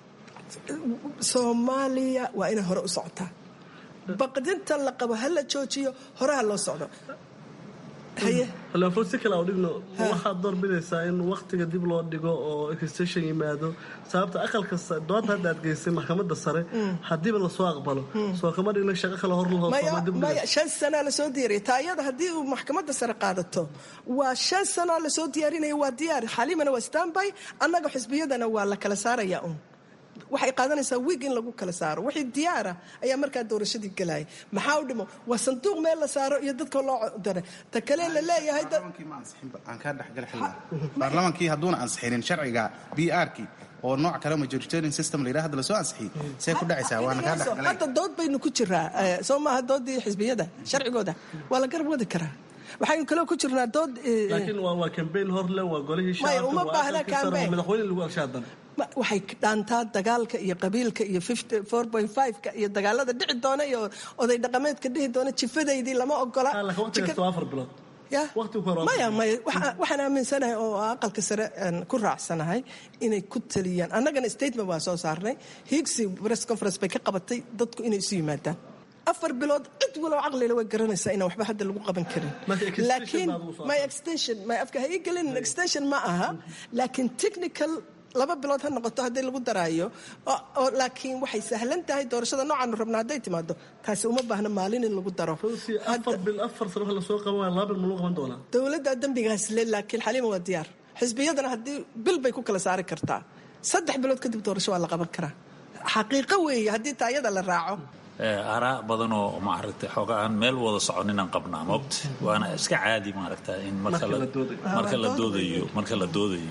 C: Soomaaliya waa inay hore u socotaa baqdinta la qabo ha la joojiyo horaha loo socdo haye
K: hal fursi kala oo dhigno waxa doorbidaysaa in waqtiga dib loo dhigo oo extension yimaado sababta aqalka dood hadda aad geysay maxkamadda sare hadii la soo aqbalo soo kama dhigna shaqo kala hor loo soo dib
C: maya shan sano la soo diyaariyay taayada hadii uu maxkamadda sare qaadato waa shan sano la soo diyaarinayo waa diyaar xalimana waa standby annaga xisbiyadana waa la kala saaraya un waxay qaadanaysaa week in lagu kala saaro wixii diyaara ayaa markaa doorashadii galay maxaa u dhimo waa sanduuq meel la saaro iyo dadka loo daray ta kale la leeyahay
D: aan ka dhaxgal xilna baarlamaankii haduuna ansixinin sharciga B R ki oo nooc kale majoritarian system la yiraahdo la soo ansixiyay say ku dhacaysaa waana ka dhaxgalay
C: hadda dood baynu ku jiraa soo ma doodii xisbiyada sharcigooda waa la garab wadi karaa waxaan kale ku jirnaa dood
K: laakiin waa waa campaign hor le waa golihii shacabka
C: uma baahna campaign
K: madaxweyne lagu arshaadan
C: waxay dhaantaa dagaalka iyo qabiilka iyo four point five ka iyo dagaalada dhici doona iyo oday dhaqameedka dhihi doona jifadeydii lama ogola maya maya waxaan aaminsanahay oo aqalka sare ku raacsanahay inay ku taliyaan annagana statement waa soo saarnay higsi press conference bay ka qabatay dadku inay isu yimaadaan afar bilood cid walow caqliga way garanaysaa inaan waxba hadda lagu qaban karin laakiin my extension my afka hay gelin extension ma aha laakiin technical laba bilood ha noqoto haddii lagu daraayo oo laakiin waxay sahlan tahay doorashada noocan rabnaa hadday timaado taasi uma baahna maalin in lagu daro
K: afar bil afar sano la soo qaban laba bil ma lagu qaban doonaa
C: dawladda dambigaas le laakiin xalima waa diyaar xisbiyadana haddii bil bay ku kala saari kartaa saddex bilood kadib doorasho waa la qaban karaa xaqiiqo weeye haddii taayada la raaco
E: araa badan oo maaragtay xoogaan meel wada soconinaan qabnaa moogta waana iska caadi maaragta in marka la doodayo marka la doodayo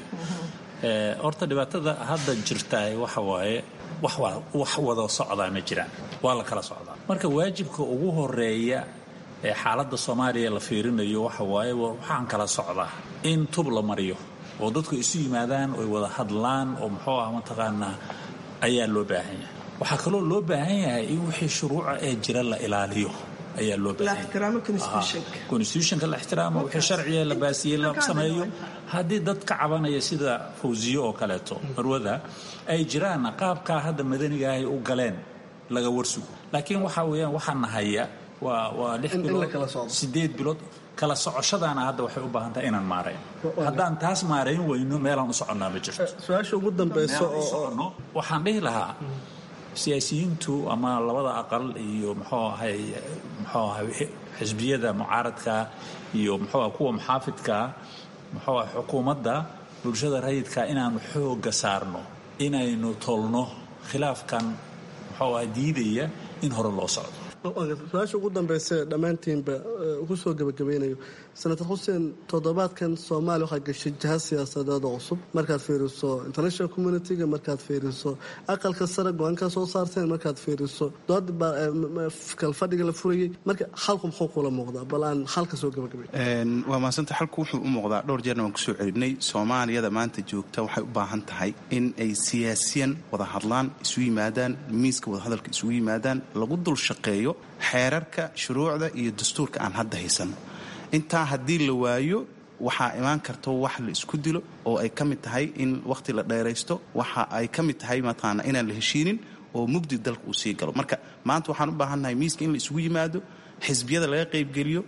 E: horta dhibaatada hadda jirtaay waxa waaye wax wada socdaa ma jiraan waa la kala socdaa marka waajibka ugu horeeya ee xaaladda Soomaaliya la fiirinayo waxa waaye waxaan kala socdaa in tub la mariyo oo dadku isu yimaadaan oo wada hadlaan oo muxuu ah mataqaanaa ayaa loo baahan yahay waxaa kaloo loo baahan yahay in wixii shuruuca ee jira la ilaaliyo ayaa loo baahan yahay constitutionka la ixtiraamo wixii sharciga la baasiyay la sameeyo haddii dad ka cabanaya sida fawziyo oo kaleeto marwada ay jiraan qaabka hadda madaniga ay u galeen laga warsugo laakiin waxa weeyaan waxaan nahaya waa waa lix bilood sideed bilood kala socoshadaana hadda waxay u baahan tahay inaan maarayn haddaan taas maarayn weyno meelaan u soconnaa ma jirto
K: su-aasha ugu dambayso oo
E: waxaan dhihi lahaa siyaasiyiintu ama labada aqal iyo muxuu ahay muxuu ahay xisbiyada mucaaradka iyo muxuu ahay kuwa muxaafidka muxuu ahay xukuumadda bulshada rayidka inaanu xooga saarno inaynu tolno khilaafkan muxuu ahay diidaya in hore loo socdo
K: su-aasha ugu dambaysa dhammaantiinba ugu soo gabagabeynayo senator xuseen toddobaadkan soomaaliya waxaa gashay jihad siyaasadeed oo cusub markaad fiiriso international community-ga markaad fiiriso aqalka sare go-aankaa soo saarteen markaad fiiriso dood kalfadhiga la furayay marka xalku muxuu kula muuqdaa bal aan xalka soo gabagabey
D: waa mahadsanta xalku wuxuu u muuqdaa dhowr jeerna waan kusoo celinay soomaaliyada maanta joogta waxay u baahan tahay in ay siyaasiyan wada hadlaan isu yimaadaan miiska wadahadalka isugu yimaadaan lagu dul shaqeeyo xeerarka shuruucda iyo dastuurka aan hadda haysano intaa haddii la waayo waxaa imaan karto wax la isku dilo oo ay ka mid tahay in wakhti la dheeraysto waxa ay ka mid tahay mataqaana inaan la heshiinin oo mugdi dalka uu sii galo marka maanta waxaan u baahannahay miiska in la isugu yimaado xisbiyada laga qaybgeliyo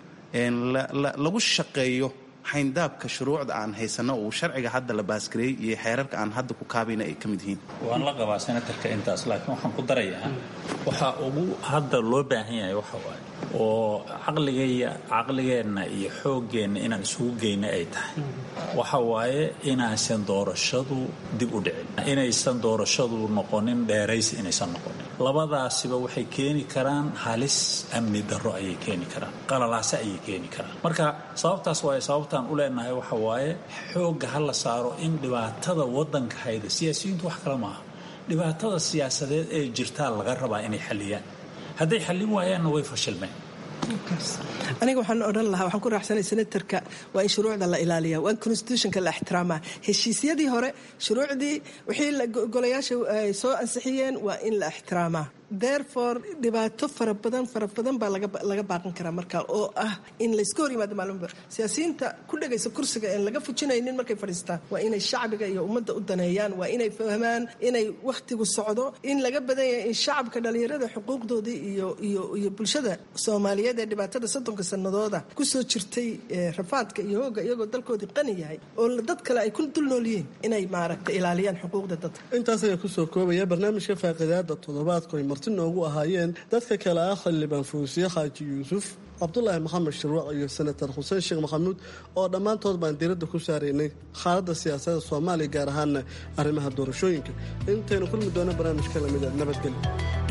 D: lagu shaqeeyo xayndaabka shuruucda aan haysano oo sharciga hadda la baasgareeyay iyo xeerarka aan hadda ku kaabayna ay ka mid yihiin
E: waan la qabaa senatarka intaas laakiin waxaan ku darayaa waxa ugu hadda loo baahan yahay waxa waaye oo caqligaya caqligeenna iyo xooggeenna inaan isugu geyna ay tahay waxa waaye inaysan doorashadu dib u dhicin inaysan doorashadu noqonin dheerays inaysan noqonin labadaasiba waxay keeni karaan halis amni darro ayay keeni karaan qalalaase ayay keeni karaan marka sababtaas waaye sababtaan u leenahay waxa waaye xoogga ha la saaro in dhibaatada waddanka hayda siyaasiyiintu wax kale maaha dhibaatada siyaasadeed ee jirtaa laga rabaa inay xalliyaan hadday xallin waayaanna way fashilmeen
C: aniga waxaan odhan lahaa waxaan ku raaxsanay senatarka waa in shuruucda la ilaaliya waa in constitutionka la ixtiraamaa heshiisyadii hore shuruucdii wixii golayaasha ay soo ansixiyeen waa in la ixtiraamaa therefore dhibaato fara badan fara badan baa laga baaqan karaa marka oo ah in layska hor yimaado maalmoba siyaasiyiinta ku dhagaysa kursiga aan laga fujinaynin markay fadhiistaan waa inay shacbiga iyo ummadda u daneeyaan waa inay fahmaan inay wakhtigu socdo in laga badan yahay in shacabka dhalinyarada xuquuqdoodii iyo iyo iyo bulshada soomaaliyeed ee dhibaatada soddonka sanadooda ku soo jirtay rafaadka iyo hooga iyagoo dalkoodii qani yahay oo dad kale ay ku dul nool yihiin inay maaragtay ilaaliyaan xuquuqda dadka
K: intaas ayaa kusoo koobaya barnaamijka faaqidaada toddobaadka ay marti noogu ahaayeen dadka kale ah xildhibaan fawsiye xaaji yuusuf cabdulaahi maxamed shirwac iyo senatar xuseen sheekh maxamuud oo dhammaantood baan diiradda ku saaraynay xaaladda siyaasadda soomaaliya gaar ahaana arrimaha doorashooyinka intaynu kulmi doono barnaamijka lamid a nabadgelyo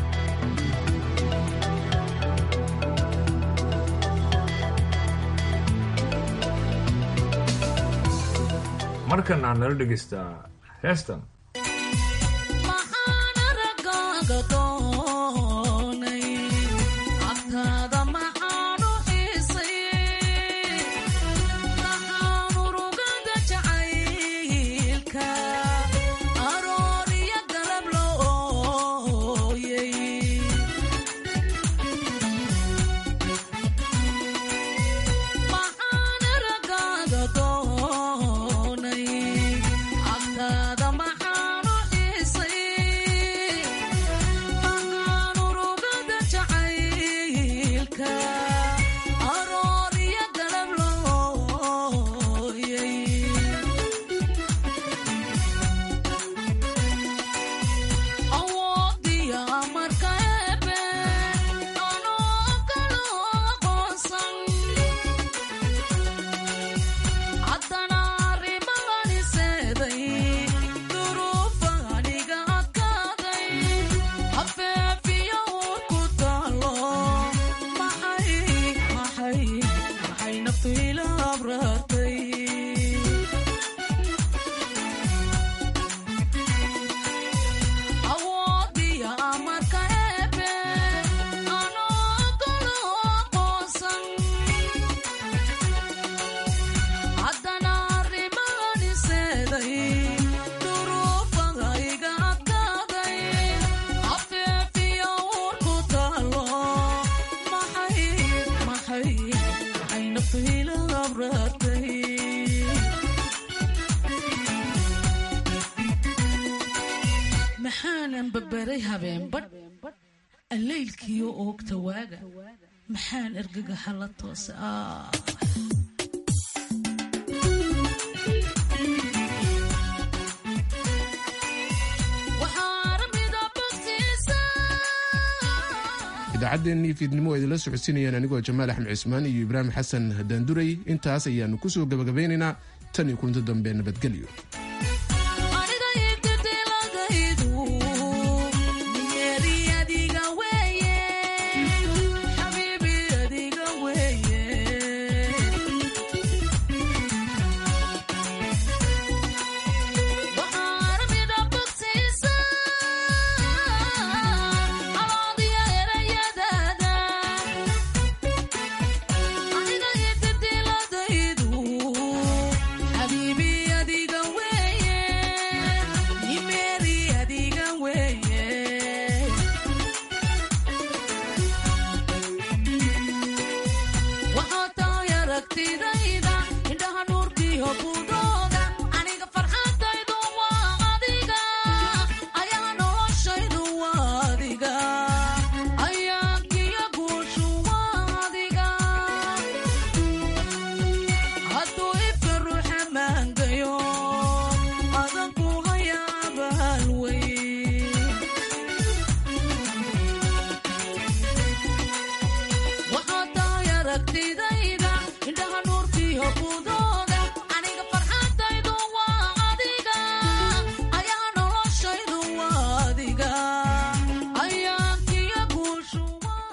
B: markan aan nala dhegaystaa heestan
L: maxaanan babaray habeenbadh alleylkiyo oogta waaga maxaan ergagaxa la toosa
A: idaacaddeenii fiidnimo oo idinla socodsiinayaan anigoo jamaal axmed cismaan iyo ibraahim xasan daanduray intaas ayaannu ku soo gabagabaynaynaa tan iyo kulanto dambe nabadgelyo
L: Tira